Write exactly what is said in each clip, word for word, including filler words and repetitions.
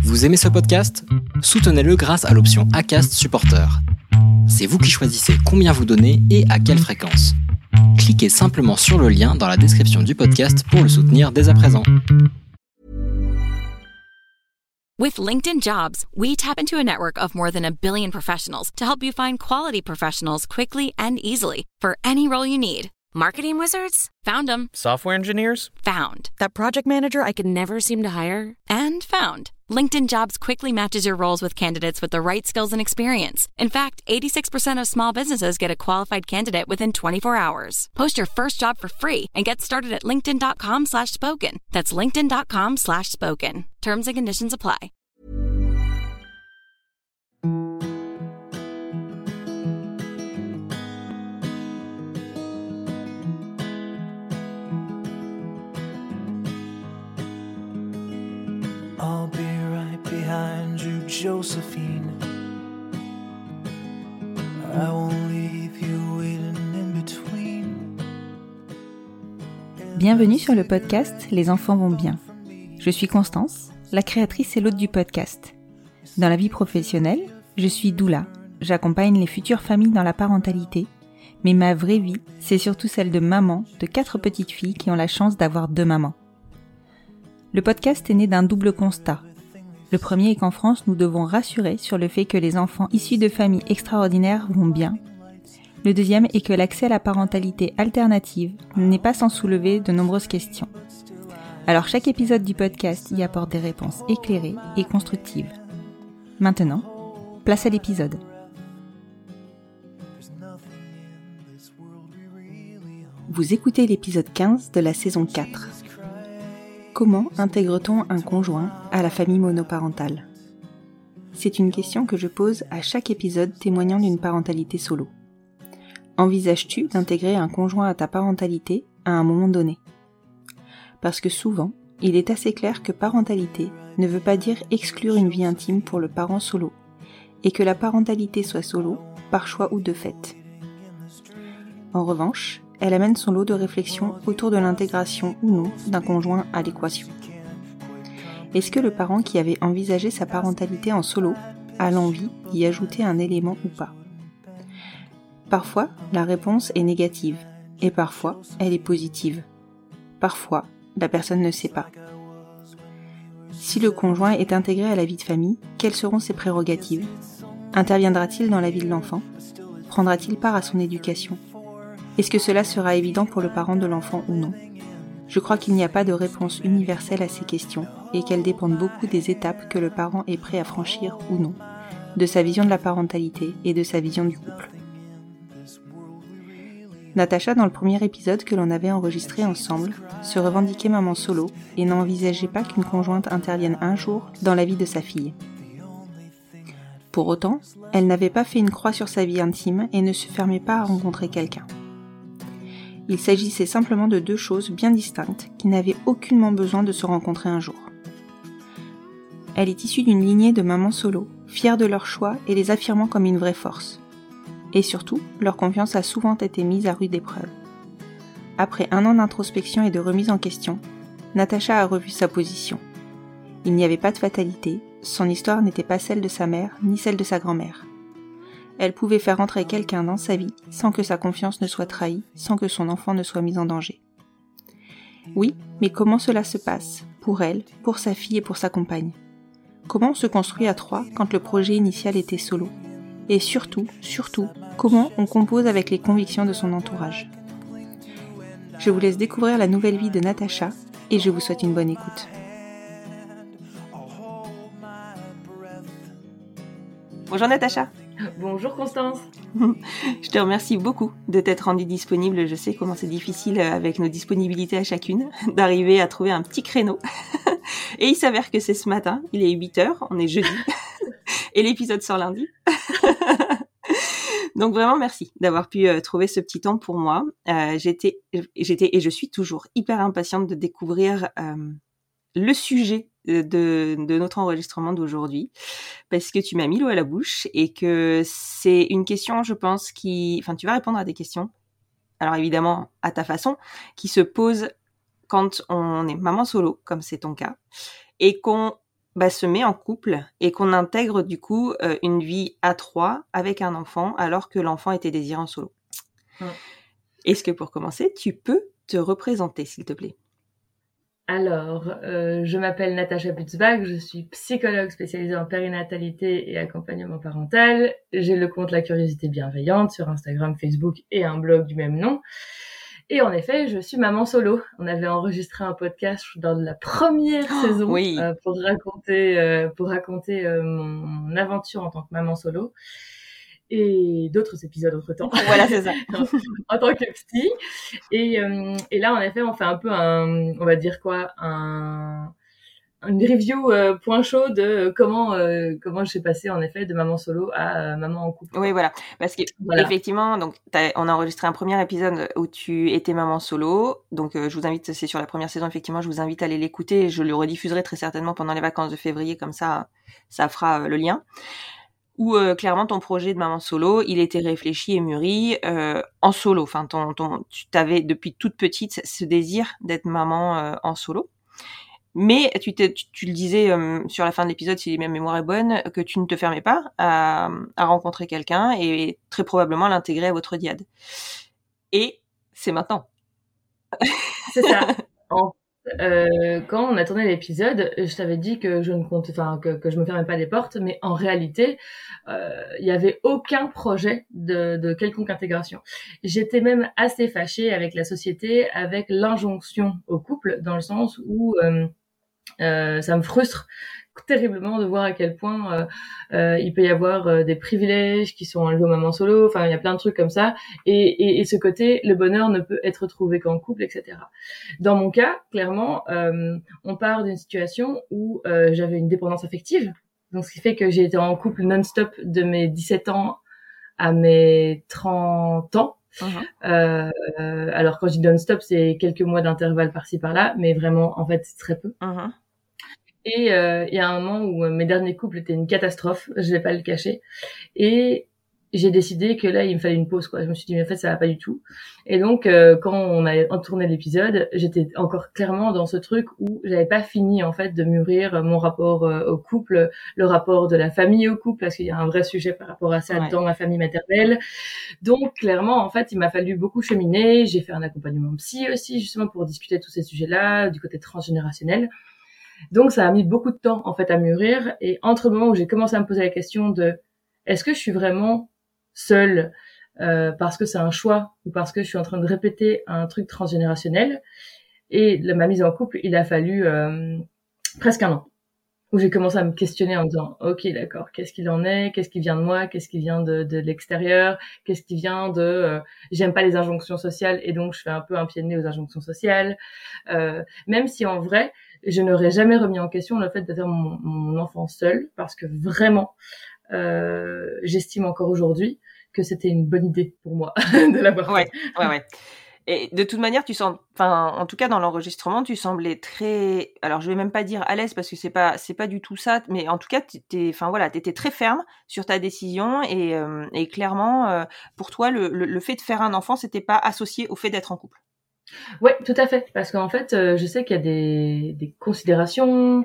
Vous aimez ce podcast ? Soutenez-le grâce à l'option Acast Supporter. C'est vous qui choisissez combien vous donnez et à quelle fréquence. Cliquez simplement sur le lien dans la description du podcast pour le soutenir dès à présent. With LinkedIn Jobs, we tap into a network of more than a billion professionals to help you find quality professionals quickly and easily for any role you need. Marketing wizards? Found them. Software engineers? Found. That project manager I could never seem to hire? And found. LinkedIn Jobs quickly matches your roles with candidates with the right skills and experience. In fact, eighty-six percent of small businesses get a qualified candidate within twenty-four hours. Post your first job for free and get started at linkedin.com slash spoken. That's linkedin.com slash spoken. Terms and conditions apply. I'll be right behind you, Josephine. I won't leave you waiting in between. Bienvenue sur le podcast Les enfants vont bien. Je suis Constance, la créatrice et l'hôte du podcast. Dans la vie professionnelle, je suis doula. J'accompagne les futures familles dans la parentalité, mais ma vraie vie, c'est surtout celle de maman de quatre petites filles qui ont la chance d'avoir deux mamans. Le podcast est né d'un double constat. Le premier est qu'en France, nous devons rassurer sur le fait que les enfants issus de familles extraordinaires vont bien. Le deuxième est que l'accès à la parentalité alternative n'est pas sans soulever de nombreuses questions. Alors chaque épisode du podcast y apporte des réponses éclairées et constructives. Maintenant, place à l'épisode. Vous écoutez l'épisode quinze de la saison quatre. Comment intègre-t-on un conjoint à la famille monoparentale ? C'est une question que je pose à chaque épisode témoignant d'une parentalité solo. Envisages-tu d'intégrer un conjoint à ta parentalité à un moment donné ? Parce que souvent, il est assez clair que parentalité ne veut pas dire exclure une vie intime pour le parent solo, et que la parentalité soit solo, par choix ou de fait. En revanche, elle amène son lot de réflexions autour de l'intégration ou non d'un conjoint à l'équation. Est-ce que le parent qui avait envisagé sa parentalité en solo a l'envie d'y ajouter un élément ou pas ? Parfois, la réponse est négative, et parfois, elle est positive. Parfois, la personne ne sait pas. Si le conjoint est intégré à la vie de famille, quelles seront ses prérogatives ? Interviendra-t-il dans la vie de l'enfant ? Prendra-t-il part à son éducation ? Est-ce que cela sera évident pour le parent de l'enfant ou non ? Je crois qu'il n'y a pas de réponse universelle à ces questions et qu'elles dépendent beaucoup des étapes que le parent est prêt à franchir ou non, de sa vision de la parentalité et de sa vision du couple. Natacha, dans le premier épisode que l'on avait enregistré ensemble, se revendiquait maman solo et n'envisageait pas qu'une conjointe intervienne un jour dans la vie de sa fille. Pour autant, elle n'avait pas fait une croix sur sa vie intime et ne se fermait pas à rencontrer quelqu'un. Il s'agissait simplement de deux choses bien distinctes qui n'avaient aucunement besoin de se rencontrer un jour. Elle est issue d'une lignée de mamans solo, fières de leur choix et les affirmant comme une vraie force. Et surtout, leur confiance a souvent été mise à rude épreuve. Après un an d'introspection et de remise en question, Natacha a revu sa position. Il n'y avait pas de fatalité, son histoire n'était pas celle de sa mère ni celle de sa grand-mère. Elle pouvait faire entrer quelqu'un dans sa vie sans que sa confiance ne soit trahie, sans que son enfant ne soit mis en danger. Oui, mais comment cela se passe, pour elle, pour sa fille et pour sa compagne ? Comment on se construit à trois quand le projet initial était solo ? Et surtout, surtout, comment on compose avec les convictions de son entourage ? Je vous laisse découvrir la nouvelle vie de Natacha et je vous souhaite une bonne écoute. Bonjour Natacha. Bonjour Constance. Je te remercie beaucoup de t'être rendue disponible. Je sais comment c'est difficile avec nos disponibilités à chacune d'arriver à trouver un petit créneau. Et il s'avère que c'est ce matin, il est huit heures, on est jeudi, et l'épisode sort lundi. Donc vraiment merci d'avoir pu euh, trouver ce petit temps pour moi. Euh, j'étais, j'étais et je suis toujours hyper impatiente de découvrir euh, le sujet de, de notre enregistrement d'aujourd'hui, parce que tu m'as mis l'eau à la bouche et que c'est une question, je pense, qui, enfin, tu vas répondre à des questions, alors évidemment à ta façon, qui se posent quand on est maman solo, comme c'est ton cas, et qu'on bah, se met en couple et qu'on intègre du coup euh, une vie à trois avec un enfant alors que l'enfant était désiré en solo. Mmh. Est-ce que pour commencer, tu peux te représenter, s'il te plaît? Alors, euh, je m'appelle Natacha Butzbach, je suis psychologue spécialisée en périnatalité et accompagnement parental. J'ai le compte La Curiosité Bienveillante sur Instagram, Facebook et un blog du même nom. Et en effet, je suis maman solo. On avait enregistré un podcast dans la première oh, saison oui. euh, pour raconter, euh, pour raconter euh, mon aventure en tant que maman solo. Et d'autres épisodes entre-temps. Voilà, c'est ça. En tant que psy. Et, euh, et là, en effet, on fait un peu un, on va dire quoi, un, une review euh, point chaud de comment euh, comment je suis passée, en effet, de maman solo à euh, maman en couple. Oui, voilà. Parce que, voilà. Effectivement, donc, on a enregistré un premier épisode où tu étais maman solo. Donc, euh, je vous invite, c'est sur la première saison, effectivement, je vous invite à aller l'écouter. Je le rediffuserai très certainement pendant les vacances de février, comme ça, ça fera euh, le lien. Où euh, clairement ton projet de maman solo, il était réfléchi et mûri euh, en solo. Enfin, ton, ton, tu t'avais depuis toute petite ce désir d'être maman euh, en solo. Mais tu, tu, tu le disais euh, sur la fin de l'épisode, si ma mémoire est bonne, que tu ne te fermais pas à, à rencontrer quelqu'un et très probablement à l'intégrer à votre diade. Et c'est maintenant. C'est ça. En Euh, quand on a tourné l'épisode, je t'avais dit que je ne comptais, enfin que, que je me fermais pas des portes, mais en réalité, il euh, y avait aucun projet de, de quelconque intégration. J'étais même assez fâchée avec la société, avec l'injonction au couple, dans le sens où euh, euh, ça me frustre terriblement de voir à quel point euh, euh, il peut y avoir euh, des privilèges qui sont enlevés aux mamans solo, enfin il y a plein de trucs comme ça, et, et, et ce côté, le bonheur ne peut être trouvé qu'en couple, et cetera. Dans mon cas, clairement, euh, on part d'une situation où euh, j'avais une dépendance affective, donc ce qui fait que j'ai été en couple non-stop de mes dix-sept ans à mes trente ans. Uh-huh. Euh, euh, alors quand je dis non-stop, c'est quelques mois d'intervalle par-ci par-là, mais vraiment, en fait, c'est très peu. Uh-huh. Et euh, il y a un moment où euh, mes derniers couples étaient une catastrophe, je vais pas le cacher. Et j'ai décidé que là, il me fallait une pause, quoi. Je me suis dit, mais en fait, ça va pas du tout. Et donc, euh, quand on a tourné l'épisode, j'étais encore clairement dans ce truc où j'avais pas fini, en fait, de mûrir mon rapport euh, au couple, le rapport de la famille au couple, parce qu'il y a un vrai sujet par rapport à ça ouais. dans ma famille maternelle. Donc, clairement, en fait, il m'a fallu beaucoup cheminer. J'ai fait un accompagnement psy aussi, justement, pour discuter de tous ces sujets-là, du côté transgénérationnel. Donc, ça a mis beaucoup de temps, en fait, à mûrir. Et entre le moment où j'ai commencé à me poser la question de est-ce que je suis vraiment seule euh, parce que c'est un choix ou parce que je suis en train de répéter un truc transgénérationnel, et la, ma mise en couple, il a fallu euh, presque un an, où j'ai commencé à me questionner en me disant ok, d'accord, qu'est-ce qu'il en est, qu'est-ce qui vient de moi, qu'est-ce qui vient de, de l'extérieur, qu'est-ce qui vient de euh, j'aime pas les injonctions sociales et donc je fais un peu un pied de nez aux injonctions sociales, euh, même si en vrai je n'aurais jamais remis en question le fait de faire mon, mon enfant seul, parce que vraiment euh, j'estime encore aujourd'hui que c'était une bonne idée pour moi de l'avoir fait. Ouais, ouais, ouais. Et de toute manière, tu sens, enfin, en tout cas dans l'enregistrement, tu semblais très, alors je vais même pas dire à l'aise parce que c'est pas, c'est pas du tout ça, mais en tout cas, t'étais, enfin voilà, t'étais très ferme sur ta décision et, euh, et clairement, euh, pour toi, le, le, le fait de faire un enfant, c'était pas associé au fait d'être en couple. Ouais, tout à fait, parce qu'en fait, euh, je sais qu'il y a des, des considérations,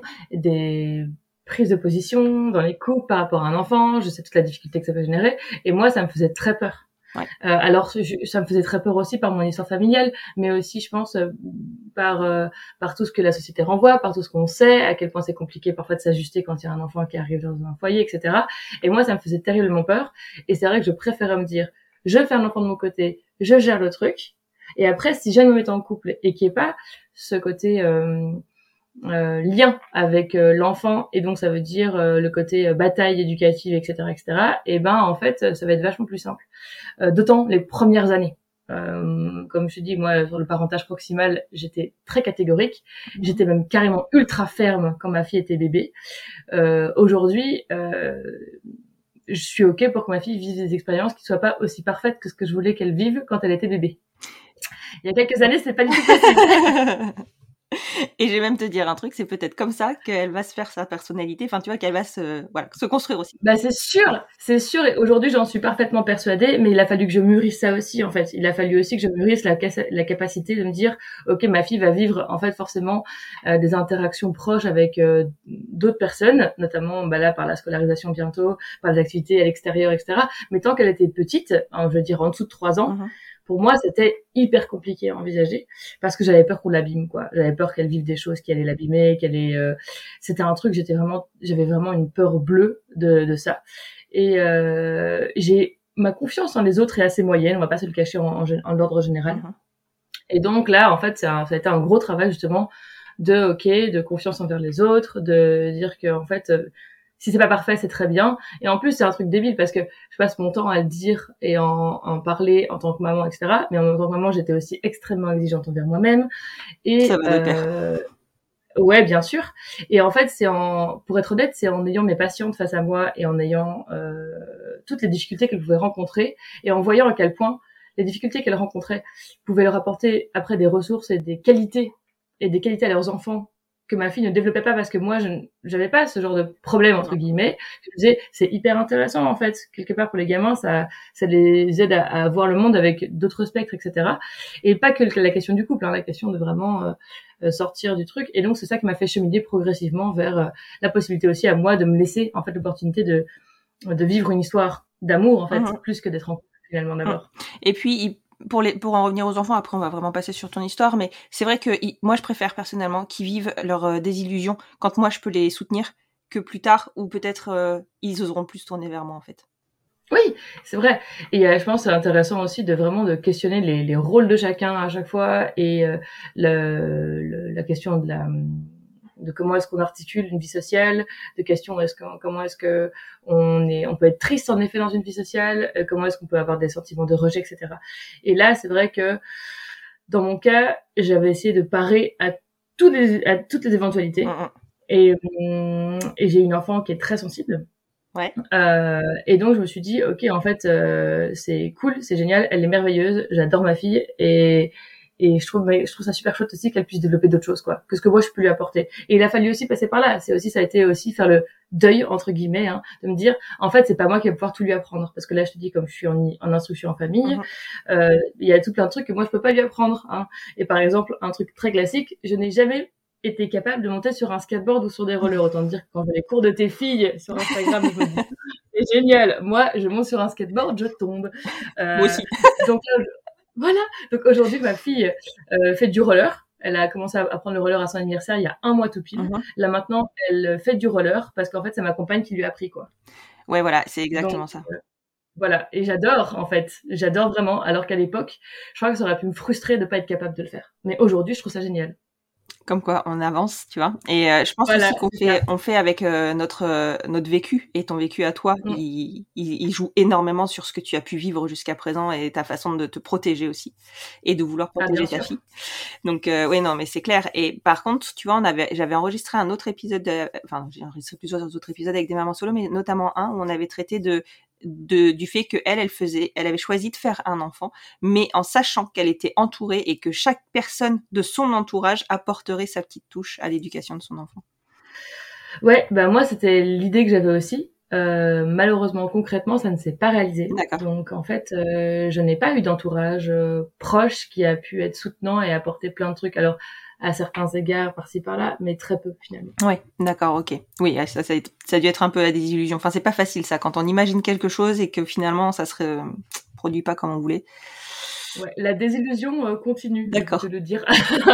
des prise de position dans les couples par rapport à un enfant, je sais toute la difficulté que ça peut générer, et moi ça me faisait très peur. Ouais. Euh, alors je, ça me faisait très peur aussi par mon histoire familiale, mais aussi je pense euh, par euh, par tout ce que la société renvoie, par tout ce qu'on sait, à quel point c'est compliqué parfois de s'ajuster quand il y a un enfant qui arrive dans un foyer, et cetera. Et moi ça me faisait terriblement peur, et c'est vrai que je préférais me dire je fais un enfant de mon côté, je gère le truc, et après si jamais je me mets en couple et qu'il n'y ait pas ce côté euh, Euh, lien avec euh, l'enfant, et donc ça veut dire euh, le côté euh, bataille éducative, etc., etc., et ben en fait ça va être vachement plus simple, euh, d'autant les premières années. Euh, comme je te dis, moi sur le parentage proximal j'étais très catégorique, j'étais même carrément ultra ferme quand ma fille était bébé. Euh, aujourd'hui euh, je suis ok pour que ma fille vive des expériences qui soient pas aussi parfaites que ce que je voulais qu'elle vive quand elle était bébé. Il y a quelques années c'est pas du tout possible. Et je vais même te dire un truc, c'est peut-être comme ça qu'elle va se faire sa personnalité, enfin tu vois, qu'elle va se, voilà, se construire aussi. Bah c'est sûr, c'est sûr. Et aujourd'hui, j'en suis parfaitement persuadée, mais il a fallu que je mûrisse ça aussi, en fait. Il a fallu aussi que je mûrisse la, la capacité de me dire, ok, ma fille va vivre, en fait, forcément, euh, des interactions proches avec euh, d'autres personnes, notamment, bah là, par la scolarisation bientôt, par les activités à l'extérieur, et cetera. Mais tant qu'elle était petite, hein, je veux dire en dessous de trois ans, mm-hmm. Pour moi, c'était hyper compliqué à envisager parce que j'avais peur qu'on l'abîme, quoi. J'avais peur qu'elle vive des choses qui allaient l'abîmer, qu'elle ait. Euh... C'était un truc. J'étais vraiment, j'avais vraiment une peur bleue de, de ça. Et euh, j'ai ma confiance en les autres est assez moyenne. On va pas se le cacher en, en, en l'ordre général. Mm-hmm. Et donc là, en fait, ça a, ça a été un gros travail justement de ok, de confiance envers les autres, de dire que en fait. Euh, Si c'est pas parfait, c'est très bien. Et en plus, c'est un truc débile parce que je passe mon temps à le dire et en, en parler en tant que maman, et cetera. Mais en tant que maman, j'étais aussi extrêmement exigeante envers moi-même. Et ça va de pair. Euh, ouais, bien sûr. Et en fait, c'est en, pour être honnête, c'est en ayant mes patientes face à moi et en ayant euh, toutes les difficultés qu'elles pouvaient rencontrer et en voyant à quel point les difficultés qu'elles rencontraient pouvaient leur apporter après des ressources et des qualités et des qualités à leurs enfants que ma fille ne développait pas parce que moi je j'avais pas ce genre de problème entre guillemets. Je me disais c'est hyper intéressant en fait quelque part pour les gamins, ça ça les aide à, à voir le monde avec d'autres spectres, et cetera. Et pas que la question du couple, hein, la question de vraiment euh, sortir du truc. Et donc c'est ça qui m'a fait cheminer progressivement vers euh, la possibilité aussi à moi de me laisser en fait l'opportunité de de vivre une histoire d'amour en fait, mmh. plus que d'être en couple finalement d'abord. Et puis il... Pour, les, pour en revenir aux enfants, après on va vraiment passer sur ton histoire, mais c'est vrai que y, moi je préfère personnellement qu'ils vivent leur euh, désillusion quand moi je peux les soutenir que plus tard où peut-être euh, ils oseront plus tourner vers moi en fait. Oui, c'est vrai. Et euh, je pense que c'est intéressant aussi de vraiment de questionner les, les rôles de chacun à chaque fois et euh, le, le, la question de la de comment est-ce qu'on articule une vie sociale, de questions est-ce que comment est-ce que on est on peut être triste en effet dans une vie sociale, euh, comment est-ce qu'on peut avoir des sentiments de rejet, et cetera. Et là, c'est vrai que dans mon cas, j'avais essayé de parer à tous les à toutes les éventualités. Mmh. Et hum, et j'ai une enfant qui est très sensible. Ouais. Euh, et donc je me suis dit ok en fait euh, c'est cool, c'est génial, elle est merveilleuse, j'adore ma fille et Et je trouve, je trouve ça super chouette aussi qu'elle puisse développer d'autres choses, quoi, que ce que moi je peux lui apporter. Et il a fallu aussi passer par là. C'est aussi, ça a été aussi faire le deuil entre guillemets, hein, de me dire, en fait, c'est pas moi qui vais pouvoir tout lui apprendre, parce que là, je te dis, comme je suis en, en instruction en famille, mm-hmm. euh, il y a tout plein de trucs que moi je peux pas lui apprendre. Hein. Et par exemple, un truc très classique, je n'ai jamais été capable de monter sur un skateboard ou sur des rollers. Autant dire que quand j'ai les cours de tes filles sur Instagram, je me dis, c'est génial. Moi, je monte sur un skateboard, je tombe. Euh, moi aussi. Donc là, je... Voilà. Donc aujourd'hui, ma fille euh, fait du roller. Elle a commencé à apprendre le roller à son anniversaire il y a un mois tout pile. Mm-hmm. Là maintenant, elle fait du roller parce qu'en fait, c'est ma compagne qui lui a appris, quoi. Ouais, voilà, c'est exactement Donc, ça. Euh, voilà. Et j'adore, en fait. J'adore vraiment. Alors qu'à l'époque, je crois que ça aurait pu me frustrer de pas être capable de le faire. Mais aujourd'hui, je trouve ça génial. Comme quoi, on avance, tu vois. Et euh, je pense voilà, aussi qu'on fait, on fait avec euh, notre euh, notre vécu et ton vécu à toi. Mm. Il, il, il joue énormément sur ce que tu as pu vivre jusqu'à présent et ta façon de te protéger aussi et de vouloir protéger ah, ta sûr. fille. Donc euh, oui, non, mais c'est clair. Et par contre, tu vois, on avait, j'avais enregistré un autre épisode, de, enfin, j'ai enregistré plusieurs autres épisodes avec des mamans solo, mais notamment un où on avait traité de De, du fait que elle, elle faisait, elle avait choisi de faire un enfant, mais en sachant qu'elle était entourée et que chaque personne de son entourage apporterait sa petite touche à l'éducation de son enfant. Ouais, bah moi c'était l'idée que j'avais aussi. Euh, malheureusement, concrètement, ça ne s'est pas réalisé. D'accord. Donc en fait, euh, je n'ai pas eu d'entourage euh, proche qui a pu être soutenant et apporter plein de trucs. Alors à certains égards, par-ci par-là, mais très peu finalement. Ouais, d'accord, ok. Oui, ça, ça, ça a dû être un peu la désillusion. Enfin, c'est pas facile ça, quand on imagine quelque chose et que finalement ça se euh, produit pas comme on voulait. Ouais, la désillusion euh, continue. D'accord. Je peux le dire.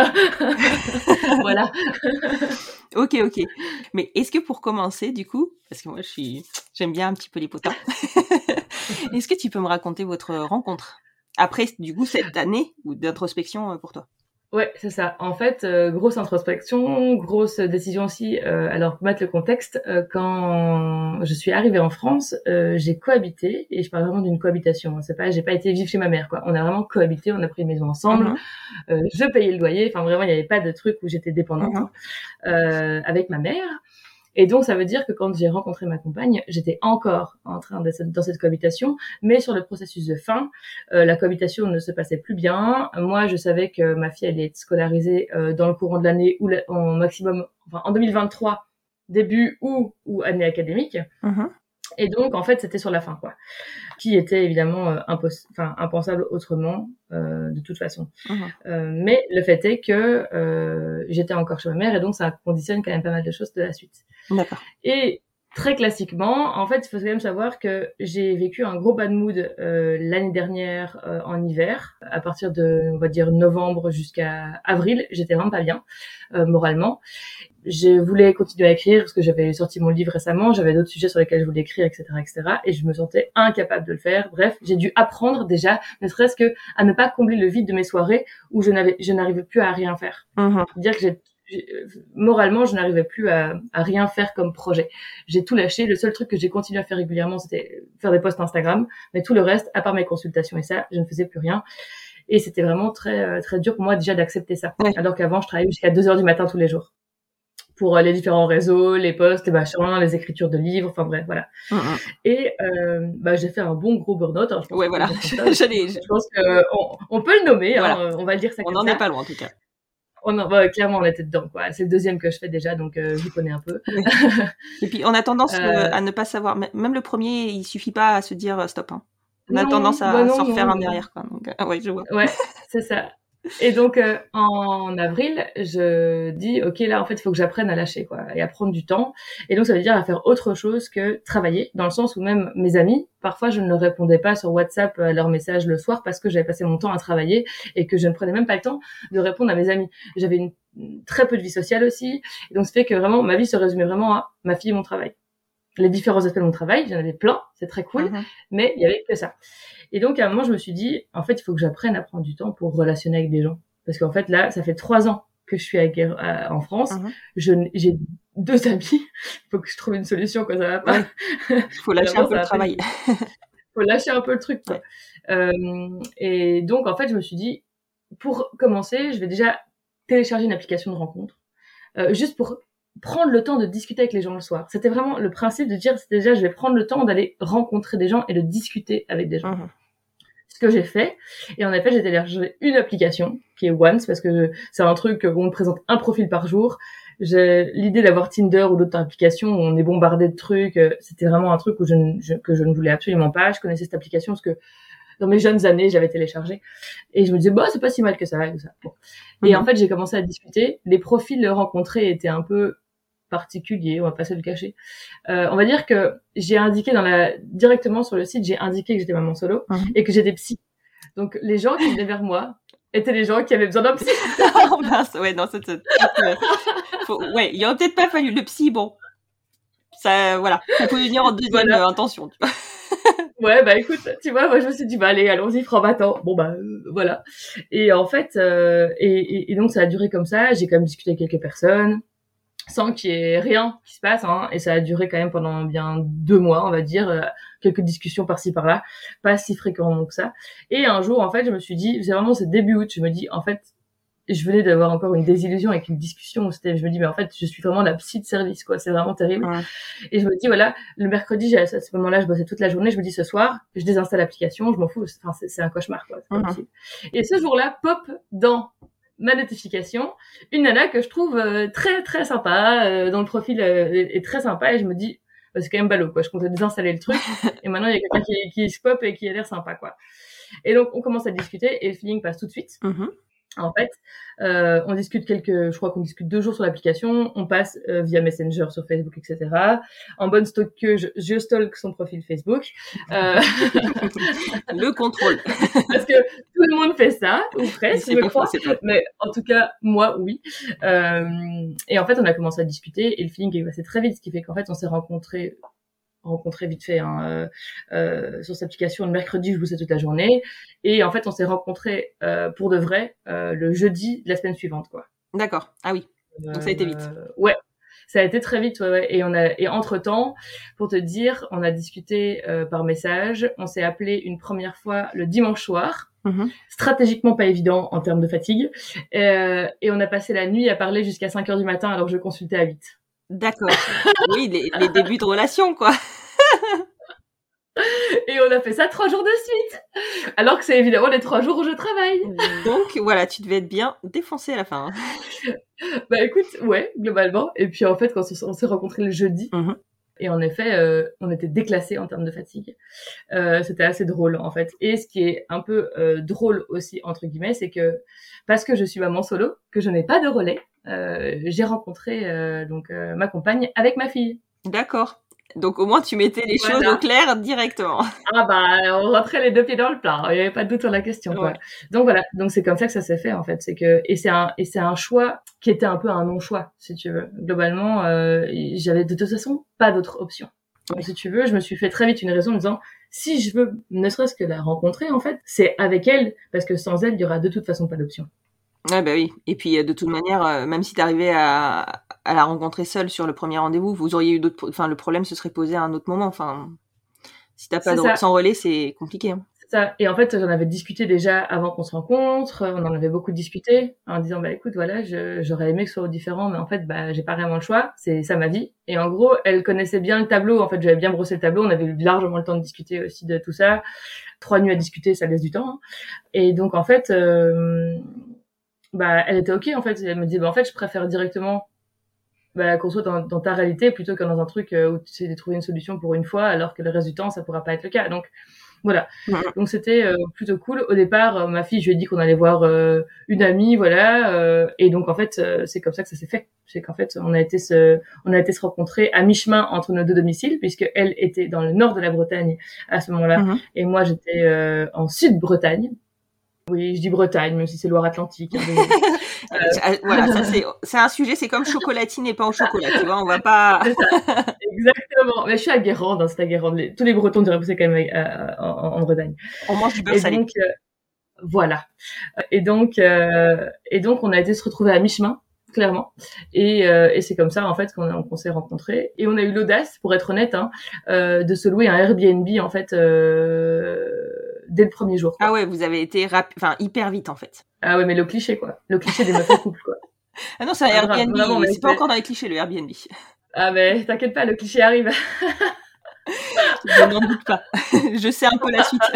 Voilà. Ok, ok. Mais est-ce que pour commencer, du coup, parce que moi je suis, j'aime bien un petit peu les potins. Est-ce que tu peux me raconter votre rencontre après, du coup, cette année ou d'introspection pour toi? Ouais, c'est ça. En fait, euh, grosse introspection, grosse décision aussi. Euh, alors, pour mettre le contexte, euh, quand je suis arrivée en France, euh, j'ai cohabité, et je parle vraiment d'une cohabitation. Hein, c'est pas, j'ai pas été vivre chez ma mère, quoi. On a vraiment cohabité, on a pris une maison ensemble. Mm-hmm. Euh, je payais le loyer. Enfin, vraiment, il n'y avait pas de truc où j'étais dépendante, mm-hmm. hein, euh, avec ma mère. Et donc, ça veut dire que quand j'ai rencontré ma compagne, j'étais encore en train d'être dans cette cohabitation, mais sur le processus de fin, euh, la cohabitation ne se passait plus bien. Moi, je savais que ma fille allait être scolarisée euh, dans le courant de l'année ou la, en maximum, enfin en deux mille vingt-trois, début ou ou année académique. Mm-hmm. Et donc, en fait, c'était sur la fin, quoi. Qui était évidemment euh, impos- enfin, impensable autrement, euh, de toute façon. Mmh. Euh, mais le fait est que euh, j'étais encore chez ma mère et donc ça conditionne quand même pas mal de choses de la suite. D'accord. Et très classiquement, en fait, il faut quand même savoir que j'ai vécu un gros bad mood euh, l'année dernière euh, en hiver. À partir de, on va dire, novembre jusqu'à avril, j'étais vraiment pas bien euh, moralement. Je voulais continuer à écrire parce que j'avais sorti mon livre récemment, j'avais d'autres sujets sur lesquels je voulais écrire, et cetera, et cetera. Et je me sentais incapable de le faire. Bref, j'ai dû apprendre déjà, ne serait-ce que à ne pas combler le vide de mes soirées où je n'avais, je n'arrivais plus à rien faire. Mmh. C'est-à-dire que j'ai, j'ai, moralement, je n'arrivais plus à, à rien faire comme projet. J'ai tout lâché. Le seul truc que j'ai continué à faire régulièrement, c'était faire des posts Instagram. Mais tout le reste, à part mes consultations et ça, je ne faisais plus rien. Et c'était vraiment très, très dur pour moi déjà d'accepter ça. Ouais. Alors qu'avant, je travaillais jusqu'à deux heures du matin tous les jours. Pour les différents réseaux, les posts, les machins, les écritures de livres, enfin bref, voilà. Mmh. Et euh, bah j'ai fait un bon gros burn-out. Hein, je pense ouais, voilà. J'allais, je pense que on, on peut le nommer, voilà. hein, on va le dire ça. On n'en est pas loin en tout cas. On en, bah, clairement, on était dedans, quoi. C'est le deuxième que je fais déjà, donc euh, je vous connais un peu. Oui. Et puis on a tendance euh... à ne pas savoir, même le premier, il suffit pas à se dire stop. Hein. On a non, tendance à bah non, s'en refaire non, un derrière, quoi. Donc, euh, ouais, je vois. Ouais, c'est ça. Et donc euh, en avril, je dis ok là en fait il faut que j'apprenne à lâcher quoi et à prendre du temps. Et donc ça veut dire à faire autre chose que travailler, dans le sens où même mes amis, parfois je ne leur répondais pas sur WhatsApp à leurs messages le soir parce que j'avais passé mon temps à travailler et que je ne prenais même pas le temps de répondre à mes amis. J'avais une, très peu de vie sociale aussi, et donc ça fait que vraiment ma vie se résumait vraiment à ma fille et mon travail. Les différents aspects de mon travail, j'en avais plein, c'est très cool, mm-hmm. mais il y avait que ça. Et donc, à un moment, je me suis dit, en fait, il faut que j'apprenne à prendre du temps pour relationner avec des gens. Parce qu'en fait, là, ça fait trois ans que je suis à, à, en France. Mm-hmm. Je, j'ai deux amis. Il faut que je trouve une solution, quoi, ça va pas. Il ouais. faut lâcher un peu le travail. Il faut lâcher un peu le truc, quoi. Ouais. Euh, et donc, en fait, je me suis dit, pour commencer, je vais déjà télécharger une application de rencontre. Euh, juste pour prendre le temps de discuter avec les gens le soir. C'était vraiment le principe de dire, c'est déjà, je vais prendre le temps d'aller rencontrer des gens et de discuter avec des gens. Mmh. Ce que j'ai fait. Et en effet, j'ai téléchargé une application qui est Once, parce que c'est un truc où on me présente un profil par jour. J'ai l'idée d'avoir Tinder ou d'autres applications où on est bombardé de trucs. C'était vraiment un truc où je, je, que je ne voulais absolument pas. Je connaissais cette application parce que dans mes jeunes années, j'avais téléchargé. Et je me disais, bah, c'est pas si mal que ça. Et, tout ça. Bon. Mmh. Et en fait, j'ai commencé à discuter. Les profils rencontrés étaient un peu particulier, on va pas se le cacher. Euh, on va dire que j'ai indiqué dans la directement sur le site, j'ai indiqué que j'étais maman solo mmh. et que j'étais psy. Donc les gens qui venaient vers moi étaient les gens qui avaient besoin d'un psy. Oh mince, ouais, non, c'est, c'est, c'est faut, ouais, il y aurait peut-être pas fallu le psy, bon, ça, voilà, on peut venir en deuxième voilà. intention, tu vois. Ouais, bah écoute, tu vois, moi je me suis dit, bah allez, allons-y, franc battant. Bon bah euh, voilà. Et en fait, euh, et, et, et donc ça a duré comme ça. J'ai quand même discuté avec quelques personnes, sans qu'il y ait rien qui se passe, hein, et ça a duré quand même pendant bien deux mois, on va dire, euh, quelques discussions par-ci par-là, pas si fréquemment que ça. Et un jour, en fait, je me suis dit, c'est vraiment c'est début août, je me dis, en fait, je venais d'avoir encore une désillusion avec une discussion où c'était, je me dis, mais en fait, je suis vraiment la psy de service, quoi, c'est vraiment terrible. Ouais. Et je me dis, voilà, le mercredi, j'ai, à ce moment-là, je bossais toute la journée, je me dis, ce soir, je désinstalle l'application, je m'en fous, enfin, c'est, c'est un cauchemar, quoi, c'est pas possible. Et ce jour-là, pop dans ma notification, une nana que je trouve euh, très très sympa, euh, dont le profil euh, est, est très sympa, et je me dis, bah, c'est quand même ballot, quoi, je comptais désinstaller le truc, et maintenant il y a quelqu'un qui, qui se pop et qui a l'air sympa, quoi. Et donc on commence à discuter, et le feeling passe tout de suite. Mm-hmm. En fait, euh, on discute quelques, je crois qu'on discute deux jours sur l'application, on passe euh, via Messenger sur Facebook, et cetera. En bonne stalkeuse, je, je stalk son profil Facebook. Euh... Le contrôle. Parce que tout le monde fait ça, ou presque, je crois. Mais en tout cas, moi, oui. Euh, et en fait, on a commencé à discuter, et le feeling est passé très vite, ce qui fait qu'en fait, on s'est rencontrés rencontré vite fait hein, euh, euh, sur cette application le mercredi, je bossais toute la journée, et en fait on s'est rencontrés euh, pour de vrai euh, le jeudi de la semaine suivante, quoi. D'accord. Ah oui. Donc euh, ça a été vite. Ouais, ça a été très vite, ouais, ouais. Et on a et entre temps, pour te dire, on a discuté euh, par message, on s'est appelé une première fois le dimanche soir. Mm-hmm. Stratégiquement pas évident en termes de fatigue, euh, et on a passé la nuit à parler jusqu'à cinq heures du matin alors que je consultais à huit. D'accord. Oui, les, les débuts de relation, quoi. Et on a fait ça trois jours de suite. Alors que c'est évidemment les trois jours où je travaille. Donc, voilà, tu devais être bien défoncée à la fin. Hein. Bah écoute, ouais, globalement. Et puis en fait, quand on s'est rencontrés le jeudi, mm-hmm. et en effet, euh, on était déclassés en termes de fatigue. Euh, c'était assez drôle, en fait. Et ce qui est un peu euh, drôle aussi, entre guillemets, c'est que parce que je suis maman solo, que je n'ai pas de relais, euh, j'ai rencontré euh, donc euh, ma compagne avec ma fille. D'accord. Donc au moins tu mettais les voilà. choses au clair directement. Ah bah on rentrait les deux pieds dans le plat, il n'y avait pas de doute sur la question quoi. Ouais. Donc voilà, donc c'est comme ça que ça s'est fait en fait, c'est que et c'est un et c'est un choix qui était un peu un non choix si tu veux. Globalement, euh, j'avais de toute façon pas d'autre option. Donc si tu veux, je me suis fait très vite une raison en me disant si je veux ne serait-ce que la rencontrer en fait, c'est avec elle parce que sans elle, il y aura de toute façon pas d'option. Ouais, bah oui. Et puis, de toute manière, euh, même si t'arrivais à, à la rencontrer seule sur le premier rendez-vous, vous auriez eu d'autres, enfin, le problème se serait posé à un autre moment. Enfin, si t'as pas de, sans relais, c'est compliqué. Hein. C'est ça. Et en fait, j'en avais discuté déjà avant qu'on se rencontre. On en avait beaucoup discuté en disant, bah, écoute, voilà, je, j'aurais aimé que ce soit différent, mais en fait, bah, j'ai pas vraiment le choix. C'est ça ma vie. Et en gros, elle connaissait bien le tableau. En fait, j'avais bien brossé le tableau. On avait eu largement le temps de discuter aussi de tout ça. Trois nuits à discuter, ça laisse du temps. Hein. Et donc, en fait, euh, bah elle était ok en fait, elle me disait bah en fait je préfère directement bah qu'on soit dans, dans ta réalité plutôt que dans un truc où tu sais de trouver une solution pour une fois alors que le reste du temps ça pourra pas être le cas. Donc voilà. Ouais. Donc c'était euh, plutôt cool. Au départ euh, ma fille je lui ai dit qu'on allait voir euh, une amie voilà euh, et donc en fait euh, c'est comme ça que ça s'est fait. C'est qu'en fait on a été se on a été se rencontrer à mi-chemin entre nos deux domiciles puisque elle était dans le nord de la Bretagne à ce moment-là mm-hmm. et moi j'étais euh, en Sud-Bretagne. Oui, je dis Bretagne, même si c'est Loire-Atlantique. Hein, euh... voilà, ça c'est, c'est un sujet, c'est comme chocolatine et pas au chocolat, tu vois, on va pas... C'est ça, exactement. Mais je suis à Guérande, hein, c'est à Guérande. Les... Tous les Bretons diraient que c'est quand même euh, en, en Bretagne. On mange du beurre salé. Donc, euh, voilà. Et donc, euh, et donc, on a été se retrouver à mi-chemin, clairement. Et, euh, et c'est comme ça, en fait, qu'on, a, qu'on s'est rencontrés. Et on a eu l'audace, pour être honnête, hein, euh, de se louer un Airbnb, en fait... Euh... dès le premier jour. Quoi. Ah ouais, vous avez été rapi- enfin hyper vite en fait. Ah ouais, mais le cliché quoi, le cliché des meufs en couple quoi. Ah non, c'est un ah, Airbnb, vraiment, c'est, c'est pas encore dans les clichés le Airbnb. Ah mais t'inquiète pas, le cliché arrive. Je n'en doute pas. Je sais un peu la suite.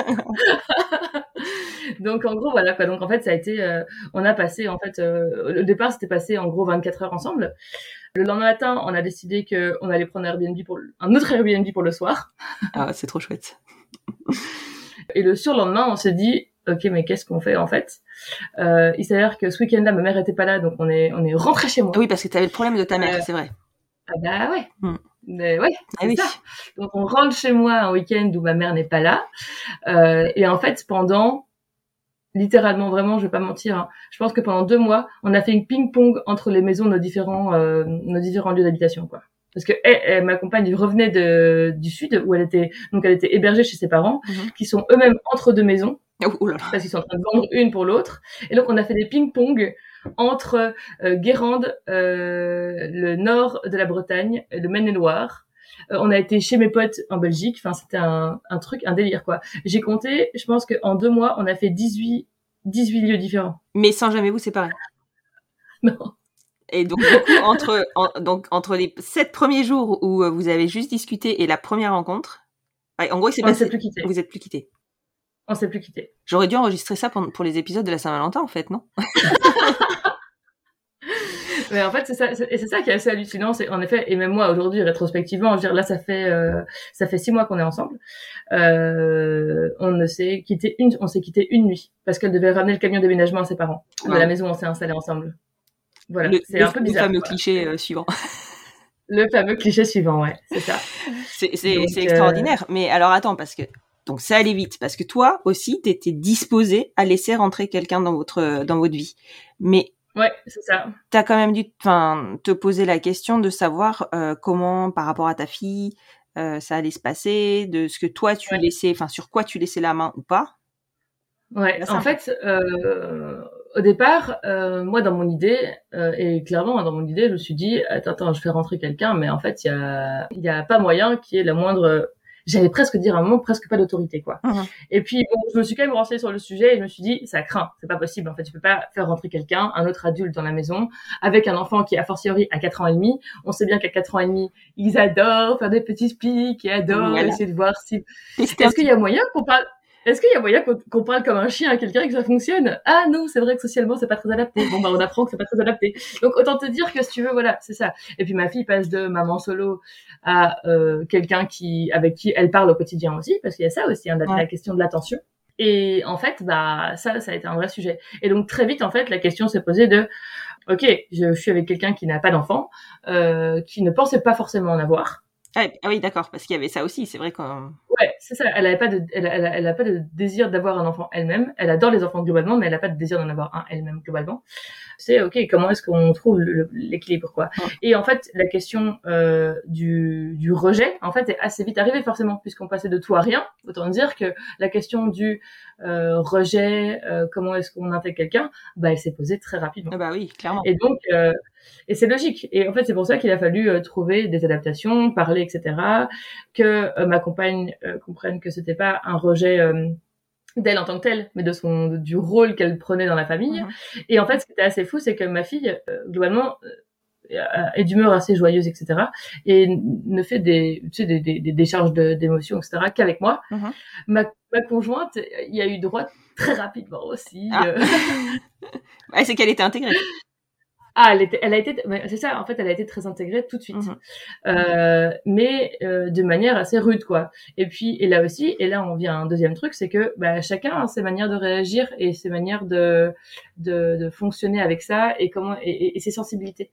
Donc en gros voilà quoi. Donc en fait ça a été, euh, on a passé en fait, euh, le départ c'était passé en gros vingt-quatre heures ensemble. Le lendemain matin, on a décidé que on allait prendre un Airbnb pour un autre Airbnb pour le soir. Ah c'est trop chouette. Et le surlendemain, on s'est dit, ok, mais qu'est-ce qu'on fait en fait euh, Il s'avère que ce week-end-là, ma mère était pas là, donc on est on est rentré chez moi. Oui, parce que t'avais le problème de ta mère, euh, c'est vrai. Ah bah ouais. Hmm. Mais ouais, ah c'est oui. ça. Donc on rentre chez moi un week-end où ma mère n'est pas là. Euh, et en fait, pendant littéralement, vraiment, je vais pas mentir, hein, je pense que pendant deux mois, on a fait une ping-pong entre les maisons de nos différents euh, nos différents lieux d'habitation, quoi. Parce que elle, elle, ma compagne revenait de, du sud où elle était donc elle était hébergée chez ses parents mm-hmm. qui sont eux-mêmes entre deux maisons oh là là. Parce qu'ils sont en train de vendre une pour l'autre et donc on a fait des ping-pong entre euh, Guérande, euh, le nord de la Bretagne, le Maine-et-Loire. Euh, on a été chez mes potes en Belgique, enfin c'était un, un truc, un délire quoi. J'ai compté, je pense qu'en deux mois on a fait dix-huit lieux différents. Mais sans jamais vous séparer. Non. Et donc, du coup, entre, en, donc, entre les sept premiers jours où vous avez juste discuté et la première rencontre, en gros, il s'est on passé, s'est plus quitté. Vous êtes plus quittés. On s'est plus quittés. J'aurais dû enregistrer ça pour, pour les épisodes de la Saint-Valentin, en fait, non? Mais en fait, c'est ça, c'est, et c'est ça qui est assez hallucinant. C'est, en effet, et même moi, aujourd'hui, rétrospectivement, je veux dire, là, ça fait, euh, ça fait six mois qu'on est ensemble. Euh, on ne s'est quitté une, on s'est quitté une nuit. Parce qu'elle devait ramener le camion de déménagement à ses parents. Ouais. À la maison, on s'est installés ensemble. Voilà, le, c'est le, un peu bizarre. Le fameux quoi. cliché euh, suivant. Le fameux cliché suivant, ouais, c'est ça. C'est, c'est, donc, c'est extraordinaire. Euh... Mais alors attends, parce que donc ça allait vite, parce que toi aussi, t'étais disposée à laisser rentrer quelqu'un dans votre dans votre vie. Mais ouais, c'est ça. T'as quand même dû, enfin, te poser la question de savoir euh, comment, par rapport à ta fille, euh, ça allait se passer, de ce que toi tu ouais. laissais, enfin, sur quoi tu laissais la main ou pas. Ouais, en fait. Euh... Au départ, euh, moi, dans mon idée, euh, et clairement, dans mon idée, je me suis dit, attends, attends, je fais rentrer quelqu'un, mais en fait, il y a, il y a pas moyen qu'il y ait la moindre j'allais presque dire à un moment presque pas d'autorité, quoi. Mmh. Et puis bon, je me suis quand même renseignée sur le sujet et je me suis dit, ça craint, c'est pas possible. En fait, tu peux pas faire rentrer quelqu'un, un autre adulte dans la maison, avec un enfant qui a fortiori à quatre ans et demi. On sait bien qu'à quatre ans et demi, ils adorent faire des petits pics et adorent Voilà. essayer de voir si. Tester Est-ce qu'il y a moyen qu'on parle Est-ce qu'il y a moyen qu'on, qu'on parle comme un chien à quelqu'un et que ça fonctionne? Ah non, c'est vrai que socialement, c'est pas très adapté. Bon, bah, on apprend que c'est pas très adapté. Donc, autant te dire que si tu veux, voilà, c'est ça. Et puis, ma fille passe de maman solo à euh, quelqu'un qui, avec qui elle parle au quotidien aussi, parce qu'il y a ça aussi, hein, la, Ouais. la question de l'attention. Et en fait, bah, ça, ça a été un vrai sujet. Et donc, très vite, en fait, la question s'est posée de, ok, je, je suis avec quelqu'un qui n'a pas d'enfant, euh, qui ne pensait pas forcément en avoir. Ah, ah oui, d'accord, parce qu'il y avait ça aussi, c'est vrai que... Ouais, c'est ça. Elle avait pas de, elle, elle, elle a pas de désir d'avoir un enfant elle-même. Elle adore les enfants globalement, mais elle a pas de désir d'en avoir un elle-même globalement. C'est ok. Comment est-ce qu'on trouve le, l'équilibre, quoi? Ouais. Et en fait, la question euh, du, du rejet, en fait, est assez vite arrivée forcément, puisqu'on passait de tout à rien. Autant dire que la question du euh, rejet, euh, comment est-ce qu'on intègre quelqu'un, bah, elle s'est posée très rapidement. Ah bah oui, clairement. Et donc, euh, et c'est logique. Et en fait, c'est pour ça qu'il a fallu euh, trouver des adaptations, parler, et cetera. Que euh, ma compagne euh, comprenne que c'était pas un rejet euh, d'elle en tant que telle, mais de son du rôle qu'elle prenait dans la famille. Mm-hmm. Et en fait, ce qui était assez fou, c'est que ma fille, euh, globalement, euh, est d'humeur assez joyeuse, et cetera. Et ne fait des, tu sais, des, des, des décharges de, d'émotions, et cetera. Qu'avec moi. Mm-hmm. Ma, ma conjointe, il y a eu droit très rapidement aussi. Ah. Euh... ouais, c'est qu'elle était intégrée. Ah, elle était, elle a été, c'est ça, en fait, elle a été très intégrée tout de suite, mmh. euh, mais euh, de manière assez rude, quoi. Et puis, et là aussi, et là on vient à un deuxième truc, c'est que bah, chacun a ses manières de réagir et ses manières de de, de fonctionner avec ça et comment et, et, et ses sensibilités.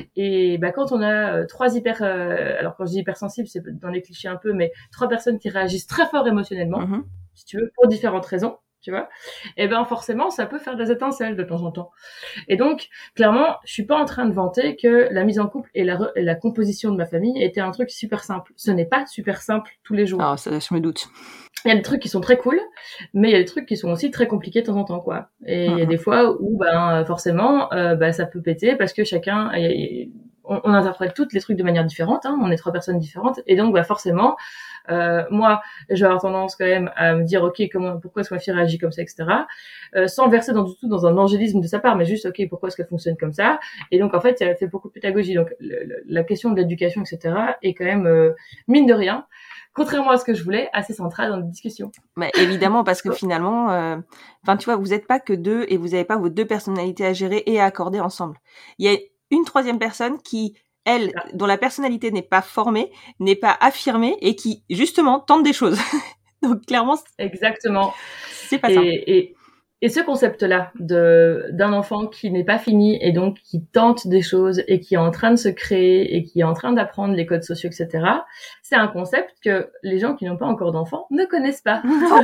Et bah quand on a euh, trois hyper, euh, alors quand je dis hypersensibles, c'est dans les clichés un peu, mais trois personnes qui réagissent très fort émotionnellement, mmh. si tu veux, pour différentes raisons. Tu vois, et ben forcément ça peut faire des étincelles de temps en temps. Et donc clairement, je suis pas en train de vanter que la mise en couple et la, re- et la composition de ma famille était un truc super simple. Ce n'est pas super simple tous les jours. Ah, ça, je me doute. Il y a des trucs qui sont très cool, mais il y a des trucs qui sont aussi très compliqués de temps en temps, quoi. Et il mm-hmm. y a des fois où ben forcément, euh, ben ça peut péter parce que chacun, y a, y a, on, on interprète toutes les trucs de manière différente. Hein, on est trois personnes différentes, et donc ben forcément. Euh, moi, je vais avoir tendance quand même à me dire, ok, comment, pourquoi est-ce que ma fille réagit comme ça, et cetera. Euh, sans verser dans du tout dans un angélisme de sa part, mais juste, ok, pourquoi est-ce qu'elle fonctionne comme ça. Et donc, en fait, elle fait beaucoup de pédagogie. Donc, le, le, la question de l'éducation, et cetera, est quand même euh, mine de rien, contrairement à ce que je voulais, assez centrale dans la discussion. Mais évidemment, parce que finalement, enfin, euh, tu vois, vous n'êtes pas que deux et vous n'avez pas vos deux personnalités à gérer et à accorder ensemble. Il y a une troisième personne qui elle, dont la personnalité n'est pas formée, n'est pas affirmée et qui, justement, tente des choses. Donc, clairement, c'est... Exactement. C'est pas et, simple. Et, et ce concept-là de, d'un enfant qui n'est pas fini et donc qui tente des choses et qui est en train de se créer et qui est en train d'apprendre les codes sociaux, et cetera, c'est un concept que les gens qui n'ont pas encore d'enfants ne connaissent pas.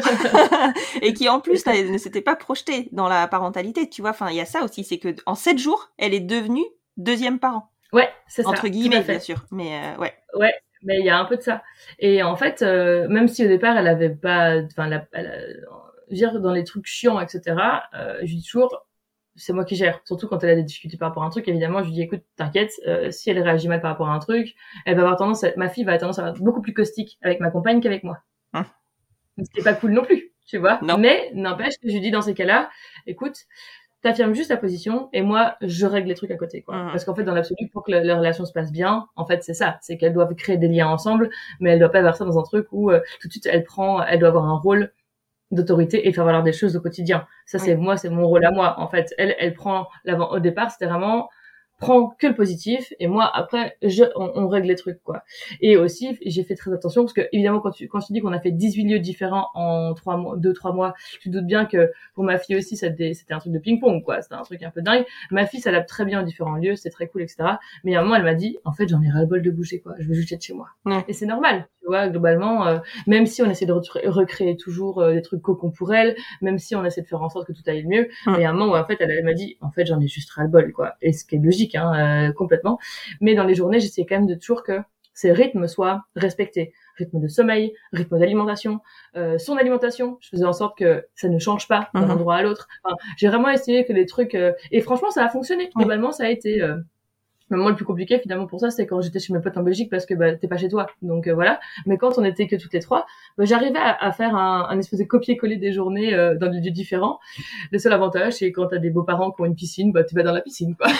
Et qui, en plus, ne s'était pas projeté dans la parentalité. Tu vois, enfin, il y a ça aussi, c'est que en sept jours, elle est devenue deuxième parent. Ouais, c'est ça. Entre guillemets, bien sûr. Mais euh, ouais. Ouais, mais il y a un peu de ça. Et en fait, euh, même si au départ, elle avait pas, enfin, elle, elle, je veux dire, dans les trucs chiants, et cetera, euh, je dis toujours, c'est moi qui gère. Surtout quand elle a des difficultés par rapport à un truc, évidemment, je lui dis, écoute, t'inquiète, euh, si elle réagit mal par rapport à un truc, elle va avoir tendance, à, ma fille va avoir tendance à être beaucoup plus caustique avec ma compagne qu'avec moi. Hum. Ce qui est pas cool non plus, tu vois. Non. Mais n'empêche que je lui dis dans ces cas-là, écoute, t'affirmes juste ta position et moi je règle les trucs à côté, quoi. Mmh. Parce qu'en fait dans l'absolu, pour que la, la relation se passe bien, en fait c'est ça, c'est qu'elles doivent créer des liens ensemble, mais elle doit pas avoir ça dans un truc où euh, tout de suite elle prend, elle doit avoir un rôle d'autorité et faire valoir des choses au quotidien. Ça oui. c'est moi, c'est mon rôle à moi. En fait, elle, elle prend l'avant. Au départ, c'était vraiment prends que le positif et moi après je on, on règle les trucs, quoi. Et aussi j'ai fait très attention parce que évidemment quand tu quand je te dis qu'on a fait dix-huit lieux différents en trois mois deux trois mois, tu te doutes bien que pour ma fille aussi c'était c'était un truc de ping-pong, quoi. C'était un truc un peu dingue. Ma fille s'adapte très bien aux différents lieux, c'est très cool, etc. Mais à un moment elle m'a dit en fait j'en ai ras le bol de bouger, quoi, je veux juste être chez moi. Ouais. Et c'est normal, tu vois, globalement, euh, même si on essaie de re- recréer toujours euh, des trucs cocons pour elle, même si on essaie de faire en sorte que tout aille mieux, ouais. Mais à un moment où en fait elle, elle m'a dit en fait j'en ai juste ras le bol, quoi. Et ce qui est logique, Hein, euh, complètement. Mais dans les journées, j'essaie quand même de toujours que ces rythmes soient respectés. Rythme de sommeil, rythme d'alimentation, euh, son alimentation. Je faisais en sorte que ça ne change pas d'un mm-hmm. endroit à l'autre. Enfin, j'ai vraiment essayé que les trucs... Euh... Et franchement, ça a fonctionné. Globalement, ça a été... Euh... Le moment le plus compliqué finalement pour ça, c'est quand j'étais chez mes potes en Belgique parce que bah t'es pas chez toi, donc euh, voilà. Mais quand on était que toutes les trois, bah, j'arrivais à, à faire un, un espèce de copier-coller des journées euh, dans des lieux différents. Le seul avantage, c'est quand t'as des beaux-parents qui ont une piscine, bah tu vas dans la piscine, quoi.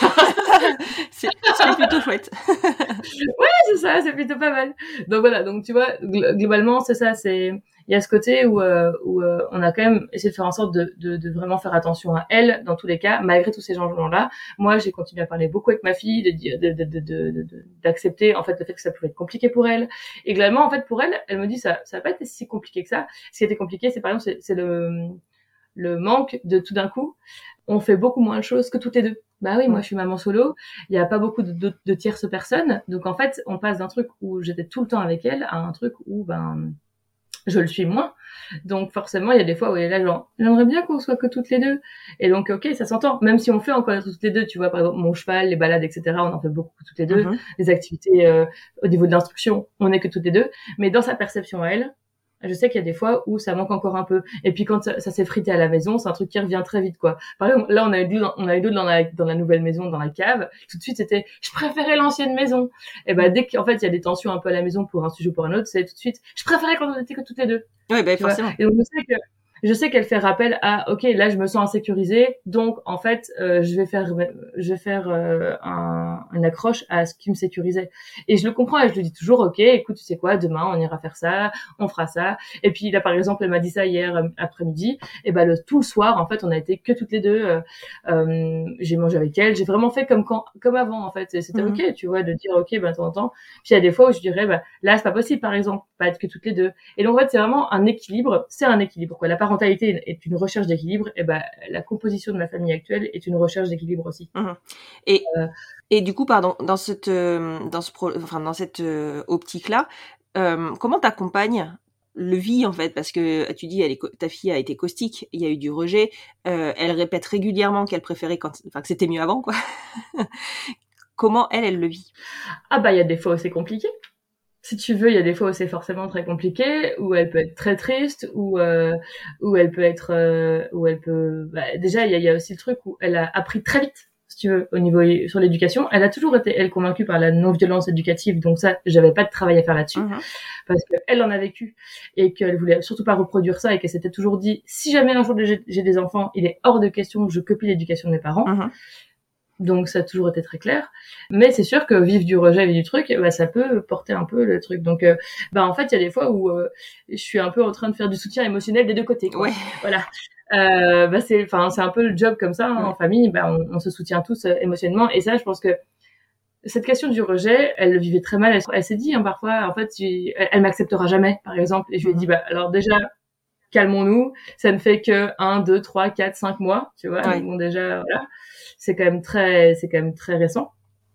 c'est, c'est plutôt chouette. Ouais, c'est ça, c'est plutôt pas mal. Donc voilà, donc tu vois, gl- globalement, c'est ça, c'est il y a ce côté où euh, où euh, on a quand même essayé de faire en sorte de, de de vraiment faire attention à elle dans tous les cas, malgré tous ces changements-là. Moi, j'ai continué à parler beaucoup avec ma fille, de dire de de de de, de d'accepter en fait le fait que ça pouvait être compliqué pour elle. Et globalement, en fait, pour elle, elle me dit ça ça va pas été si compliqué que ça. Ce qui était compliqué, c'est par exemple c'est, c'est le le manque de tout d'un coup, on fait beaucoup moins de choses que toutes les deux. Bah oui, moi je suis maman solo, il y a pas beaucoup de, de, de tierces personnes, donc en fait on passe d'un truc où j'étais tout le temps avec elle à un truc où ben je le suis moins. Donc forcément il y a des fois où elle est là genre j'aimerais bien qu'on soit que toutes les deux. Et donc ok, ça s'entend, même si on fait encore toutes les deux, tu vois, par exemple mon cheval, les balades, et cetera. On en fait beaucoup toutes les deux. Mm-hmm. Les activités euh, au niveau de l'instruction, on est que toutes les deux. Mais dans sa perception à elle, je sais qu'il y a des fois où ça manque encore un peu. Et puis quand ça, ça s'est frité à la maison, c'est un truc qui revient très vite, quoi. Par exemple, là, on a eu de l'eau, on a eu de l'eau dans la, dans la nouvelle maison, dans la cave. Tout de suite, c'était, je préférais l'ancienne maison. Et ben, dès qu'en fait, il y a des tensions un peu à la maison pour un sujet ou pour un autre, c'est tout de suite, je préférais quand on était que toutes les deux. Oui, ben, forcément. Et donc, je sais que, je sais qu'elle fait rappel à, ok, là, je me sens insécurisée. Donc, en fait, euh, je vais faire, je vais faire, euh, un, une accroche à ce qui me sécurisait. Et je le comprends et je lui dis toujours, ok, écoute, tu sais quoi, demain, on ira faire ça, on fera ça. Et puis, là, par exemple, elle m'a dit ça hier euh, après-midi. Et ben, le, tout le soir, en fait, on a été que toutes les deux, euh, euh, j'ai mangé avec elle. J'ai vraiment fait comme quand, comme avant, en fait. Et c'était mmh. ok, tu vois, de dire, ok, ben, de temps en temps. Puis, il y a des fois où je dirais, ben, là, c'est pas possible, par exemple, pas être que toutes les deux. Et donc, en fait, c'est vraiment un équilibre. C'est un équilibre, quoi. La parentalité est une recherche d'équilibre, et ben la composition de ma famille actuelle est une recherche d'équilibre aussi. Mmh. Et euh, et du coup, pardon, dans cette euh, dans ce pro, enfin dans cette euh, optique-là, euh, comment t'accompagnes le vie en fait, parce que tu dis elle est, ta fille a été caustique, il y a eu du rejet, euh, elle répète régulièrement qu'elle préférait quand, enfin que c'était mieux avant, quoi. Comment elle, elle le vit? Ah bah il y a des fois où c'est compliqué. Si tu veux, il y a des fois où c'est forcément très compliqué, où elle peut être très triste, où euh, où elle peut être, euh, où elle peut. Bah, déjà, il y a, il y a aussi le truc où elle a appris très vite, si tu veux, au niveau sur l'éducation. Elle a toujours été, elle, convaincue par la non-violence éducative. Donc ça, j'avais pas de travail à faire là-dessus, mmh. parce que elle en a vécu et qu'elle voulait surtout pas reproduire ça et qu'elle s'était toujours dit, si jamais un jour j'ai, j'ai des enfants, il est hors de question que je copie l'éducation de mes parents. Mmh. Donc ça a toujours été très clair, mais c'est sûr que vivre du rejet, vivre du truc, bah ça peut porter un peu le truc. Donc euh, bah en fait il y a des fois où euh, je suis un peu en train de faire du soutien émotionnel des deux côtés, quoi. Ouais. Voilà. Euh, bah c'est, enfin c'est un peu le job comme ça, hein, ouais. En famille, bah on, on se soutient tous euh, émotionnellement. Et ça, je pense que cette question du rejet, elle le vivait très mal. Elle, elle s'est dit hein, parfois, en fait, tu, elle, elle m'acceptera jamais, par exemple. Et je lui ai dit bah alors déjà calmons-nous, ça ne fait que un, deux, trois, quatre, cinq mois, tu vois. Ouais. Bon déjà voilà. C'est quand même très, c'est quand même très récent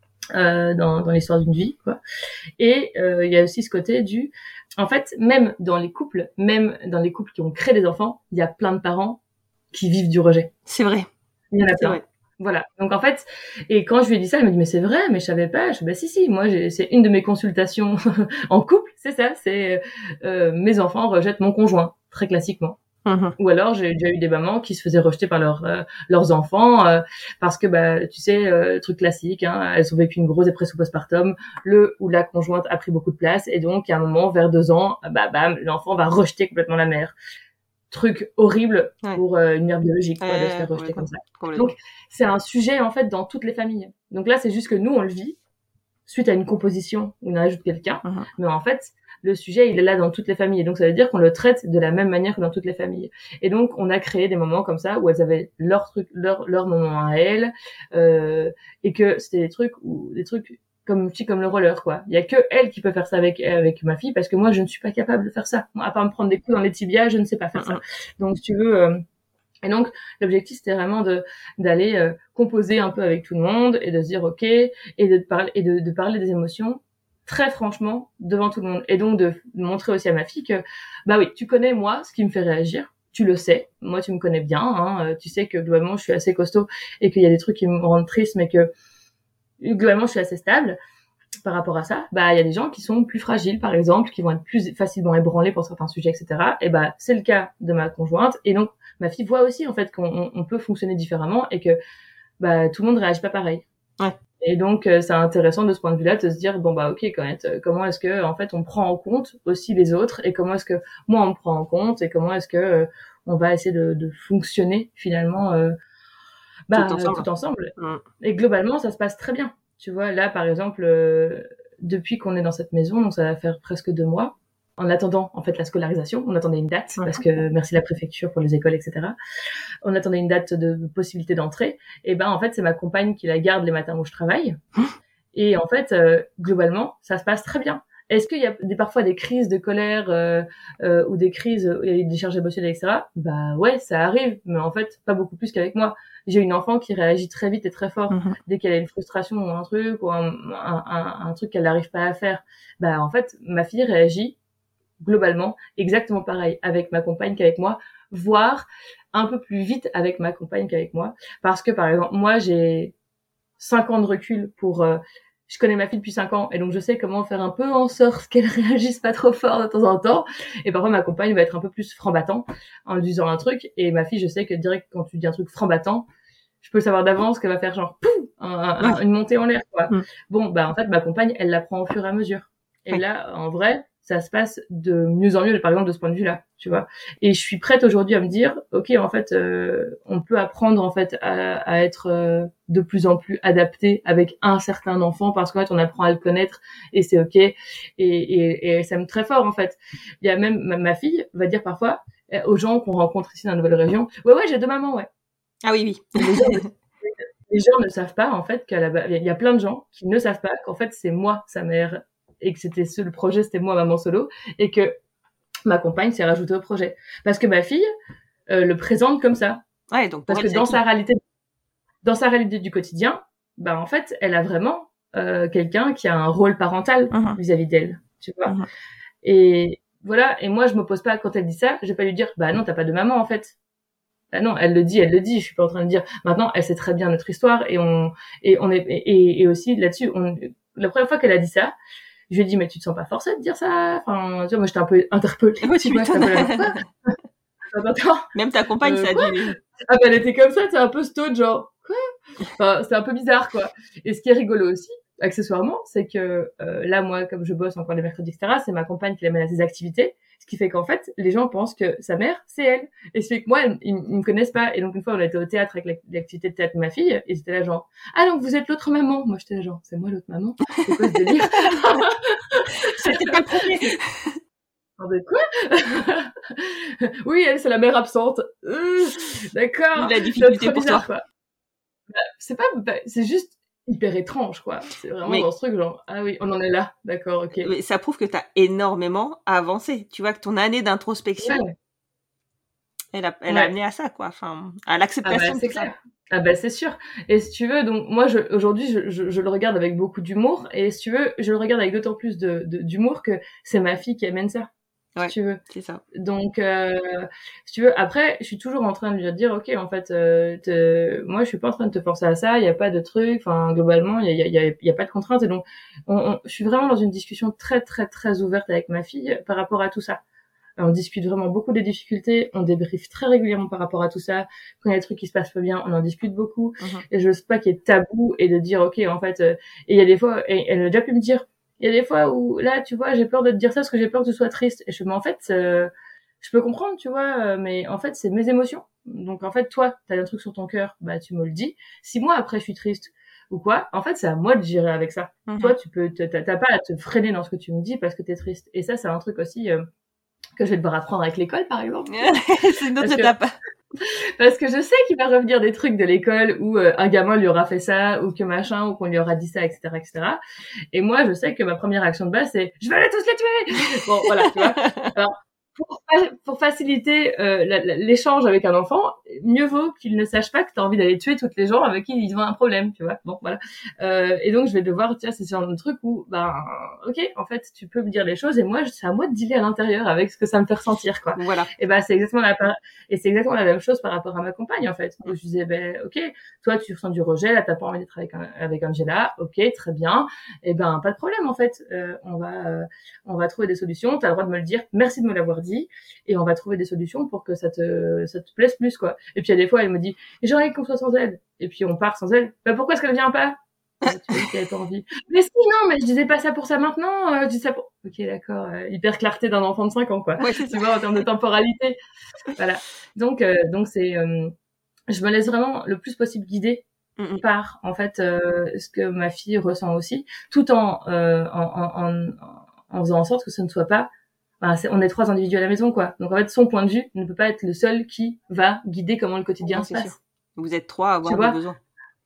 euh, dans, dans l'histoire d'une vie, quoi. Et il euh, y a aussi ce côté du, en fait, même dans les couples, même dans les couples qui ont créé des enfants, il y a plein de parents qui vivent du rejet. C'est vrai. Il y en a plein. Voilà. Donc en fait, et quand je lui ai dit ça, elle me dit mais c'est vrai, mais je savais pas. Je dis bah si si, moi j'ai, c'est une de mes consultations en couple, c'est ça, c'est euh, mes enfants rejettent mon conjoint, très classiquement. Mmh. Ou alors j'ai déjà eu des mamans qui se faisaient rejeter par leurs euh, leurs enfants euh, parce que bah tu sais euh, truc classique, hein, elles ont vécu une grosse dépression postpartum, le ou la conjointe a pris beaucoup de place et donc à un moment vers deux ans, bah bam, l'enfant va rejeter complètement la mère. Truc horrible ouais. pour euh, une mère biologique quoi, ouais, de se faire rejeter comme ça. Donc c'est un sujet en fait dans toutes les familles. Donc là c'est juste que nous on le vit suite à une composition où on ajoute quelqu'un, mmh. mais en fait le sujet, il est là dans toutes les familles. Et donc, ça veut dire qu'on le traite de la même manière que dans toutes les familles. Et donc, on a créé des moments comme ça où elles avaient leur truc, leur, leur moment à elles, euh, et que c'était des trucs où, des trucs comme, comme le roller, quoi. Il y a que elle qui peut faire ça avec, avec ma fille parce que moi, je ne suis pas capable de faire ça. Moi, à part me prendre des coups dans les tibias, je ne sais pas faire ça. Donc, si tu veux, euh, et donc, l'objectif, c'était vraiment de, d'aller, euh, composer un peu avec tout le monde et de se dire, OK, et de parler, et de, de parler des émotions très franchement devant tout le monde et donc de montrer aussi à ma fille que bah oui tu connais moi ce qui me fait réagir, tu le sais, moi tu me connais bien, hein, tu sais que globalement je suis assez costaud et qu'il y a des trucs qui me rendent triste mais que globalement je suis assez stable par rapport à ça. Bah il y a des gens qui sont plus fragiles par exemple, qui vont être plus facilement ébranlés pour certains sujets, etc. Et bah c'est le cas de ma conjointe et donc ma fille voit aussi en fait qu'on on peut fonctionner différemment et que bah tout le monde réagit pas pareil. Ouais. Et donc, euh, c'est intéressant de ce point de vue-là de se dire, bon, bah, ok, quand même, euh, comment est-ce que, en fait, on prend en compte aussi les autres et comment est-ce que moi, on me prend en compte et comment est-ce que euh, on va essayer de, de fonctionner, finalement, euh, bah, Tout ensemble. tout ensemble. Mm. Et globalement, ça se passe très bien. Tu vois, là, par exemple, euh, depuis qu'on est dans cette maison, donc ça va faire presque deux mois, en attendant, en fait, la scolarisation, on attendait une date, Ouais. parce que merci la préfecture pour les écoles, et cetera. On attendait une date de possibilité d'entrée. Et ben, en fait, c'est ma compagne qui la garde les matins où je travaille. Et en fait, euh, globalement, ça se passe très bien. Est-ce qu'il y a des, parfois des crises de colère euh, euh, ou des crises, où il y a des charges émotionnelles, et cetera. Bah ouais, ça arrive, mais en fait, pas beaucoup plus qu'avec moi. J'ai une enfant qui réagit très vite et très fort Mhm. dès qu'elle a une frustration ou un truc ou un, un, un, un truc qu'elle n'arrive pas à faire. Bah en fait, ma fille réagit globalement exactement pareil avec ma compagne qu'avec moi, voire un peu plus vite avec ma compagne qu'avec moi. Parce que par exemple, moi j'ai cinq ans de recul pour... Euh, je connais ma fille depuis cinq ans et donc je sais comment faire un peu en sorte qu'elle réagisse pas trop fort de temps en temps. Et parfois ma compagne va être un peu plus franc-battant en lui disant un truc et ma fille, je sais que direct quand tu dis un truc franc-battant, je peux savoir d'avance qu'elle va faire genre pouf, un, un, une montée en l'air quoi. Mm. Bon bah en fait ma compagne, elle l'apprend au fur et à mesure. Et ouais. Là en vrai, ça se passe de mieux en mieux, par exemple, de ce point de vue-là, tu vois. Et je suis prête aujourd'hui à me dire, ok, en fait, euh, on peut apprendre en fait à, à être euh, de plus en plus adapté avec un certain enfant parce qu'en fait, on apprend à le connaître et c'est ok. Et, et, et ça me très fort en fait. Il y a même ma, ma fille va dire parfois aux gens qu'on rencontre ici dans la nouvelle région, ouais ouais, j'ai deux mamans, ouais. Ah oui oui. Les gens, les gens ne savent pas en fait qu'à la, il y a plein de gens qui ne savent pas qu'en fait c'est moi sa mère. Et que c'était ce, le projet, c'était moi, maman solo, et que ma compagne s'est rajoutée au projet. Parce que ma fille euh, le présente comme ça. Ouais, donc parce que dans sa réalité, dans sa réalité du quotidien, bah en fait, elle a vraiment euh, quelqu'un qui a un rôle parental uh-huh. vis-à-vis d'elle, tu vois. Uh-huh. Et voilà. Et moi, je me pose pas quand elle dit ça, je vais pas lui dire, bah non, t'as pas de maman en fait. Bah non, elle le dit, elle le dit. Je suis pas en train de dire. Maintenant, elle sait très bien notre histoire et on et on est et, et aussi là-dessus, on, la première fois qu'elle a dit ça. Je lui ai dit, mais tu te sens pas forcée de dire ça? Enfin, tu vois, moi, j'étais un peu interpellée. Ouais, tu vois, même ta compagne, euh, ça a dû... Ah, bah, elle était comme ça, c'est un peu stone, genre, quoi? Enfin, c'est un peu bizarre, quoi. Et ce qui est rigolo aussi, accessoirement, c'est que, euh, là, moi, comme je bosse encore les mercredis, et cetera, c'est ma compagne qui l'amène à ses activités. Ce qui fait qu'en fait, les gens pensent que sa mère, c'est elle. Et ce fait que moi, ils, ils, ils me connaissent pas. Et donc, une fois, on était au théâtre avec l'activité de théâtre de ma fille, et j'étais là genre, ah, donc vous êtes l'autre maman. Moi, j'étais là genre, c'est moi l'autre maman. C'est quoi ce délire? C'était pas le premier. Attendez, quoi? Oui, elle, c'est la mère absente. Euh, d'accord. La difficulté pour bizarre, toi. Quoi. Bah, c'est pas, bah, c'est juste hyper étrange, quoi. C'est vraiment mais, dans ce truc, genre, ah oui, on en est là, d'accord, ok. Mais ça prouve que t'as énormément avancé. Tu vois que ton année d'introspection, ouais. elle a, elle ouais. a amené à ça, quoi. Enfin, à l'acceptation. Ah bah, c'est de clair. Ça. Ah bah c'est sûr. Et si tu veux, donc moi je, aujourd'hui je, je, je le regarde avec beaucoup d'humour. Et si tu veux, je le regarde avec d'autant plus de, de d'humour que c'est ma fille qui amène ça. Ouais, si tu veux. C'est ça. Donc, euh, si tu veux, après, je suis toujours en train de lui dire, ok, en fait, euh, te... moi, je suis pas en train de te forcer à ça. Il y a pas de truc. Enfin, globalement, il y a, il y a, il y a pas de contraintes. Et donc, on, on, je suis vraiment dans une discussion très, très, très ouverte avec ma fille par rapport à tout ça. On discute vraiment beaucoup des difficultés, on débriefe très régulièrement par rapport à tout ça. Quand il y a des trucs qui se passent pas bien, on en discute beaucoup. Uh-huh. Et je sais pas qu'il y ait tabou et de dire, ok, en fait, euh, et il y a des fois, et elle a déjà pu me dire, il y a des fois où, là, tu vois, j'ai peur de te dire ça parce que j'ai peur que tu sois triste. Et je me dis, en fait, euh, je peux comprendre, tu vois, mais en fait, c'est mes émotions. Donc, en fait, toi, t'as un truc sur ton cœur, bah, tu me le dis. Si moi, après, je suis triste ou quoi, en fait, c'est à moi de gérer avec ça. Uh-huh. Toi, tu peux, t'as, t'as pas à te freiner dans ce que tu me dis parce que t'es triste. Et ça, c'est un truc aussi, euh, que je vais devoir apprendre avec l'école, par exemple. C'est une autre parce étape. Que, parce que je sais qu'il va revenir des trucs de l'école où euh, un gamin lui aura fait ça, ou que machin, ou qu'on lui aura dit ça, et cetera, et cetera. Et moi, je sais que ma première action de base, c'est « Je vais aller tous les tuer !» Bon, voilà, tu vois. Alors, pour, pour faciliter euh, l'échange avec un enfant, mieux vaut qu'il ne sache pas que tu as envie d'aller tuer toutes les gens avec qui ils ont un problème, tu vois. Bon, voilà. Euh, et donc, je vais devoir, tu vois, c'est ce genre de truc où, ben, ok, en fait, tu peux me dire les choses et moi, c'est à moi de dealer à l'intérieur avec ce que ça me fait ressentir, quoi. Voilà. Et ben, c'est exactement la, et c'est exactement la même chose par rapport à ma compagne, en fait. Où je disais, ben, ok, toi, tu ressens du rejet, là, t'as pas envie d'être avec, avec Angela, ok, très bien. Et ben, pas de problème, en fait. Euh, on va, euh, on va trouver des solutions. T'as le droit de me le dire. Merci de me l'avoir dit. Et on va trouver des solutions pour que ça te, ça te plaise plus, quoi. Et puis, il y a des fois, elle me dit, j'ai envie qu'on soit sans elle. Et puis, on part sans elle. Bah, pourquoi est-ce qu'elle vient pas? Tu vois, tu n'avais pas envie. Mais si, non, mais je disais pas ça pour ça maintenant, euh, je dis ça pour... Ok, d'accord, euh, hyper clarté d'un enfant de cinq ans, quoi. Ouais, c'est tu ça. vois, en termes de temporalité. Voilà. Donc, euh, donc c'est... Euh, je me laisse vraiment le plus possible guider mm-hmm. par, en fait, euh, ce que ma fille ressent aussi, tout en, euh, en, en, en, en faisant en sorte que ce ne soit pas... Enfin, c'est, on est trois individus à la maison, quoi. Donc, en fait, son point de vue ne peut pas être le seul qui va guider comment le quotidien ouais, se passe. Sûr. Vous êtes trois à avoir tu des vois besoins.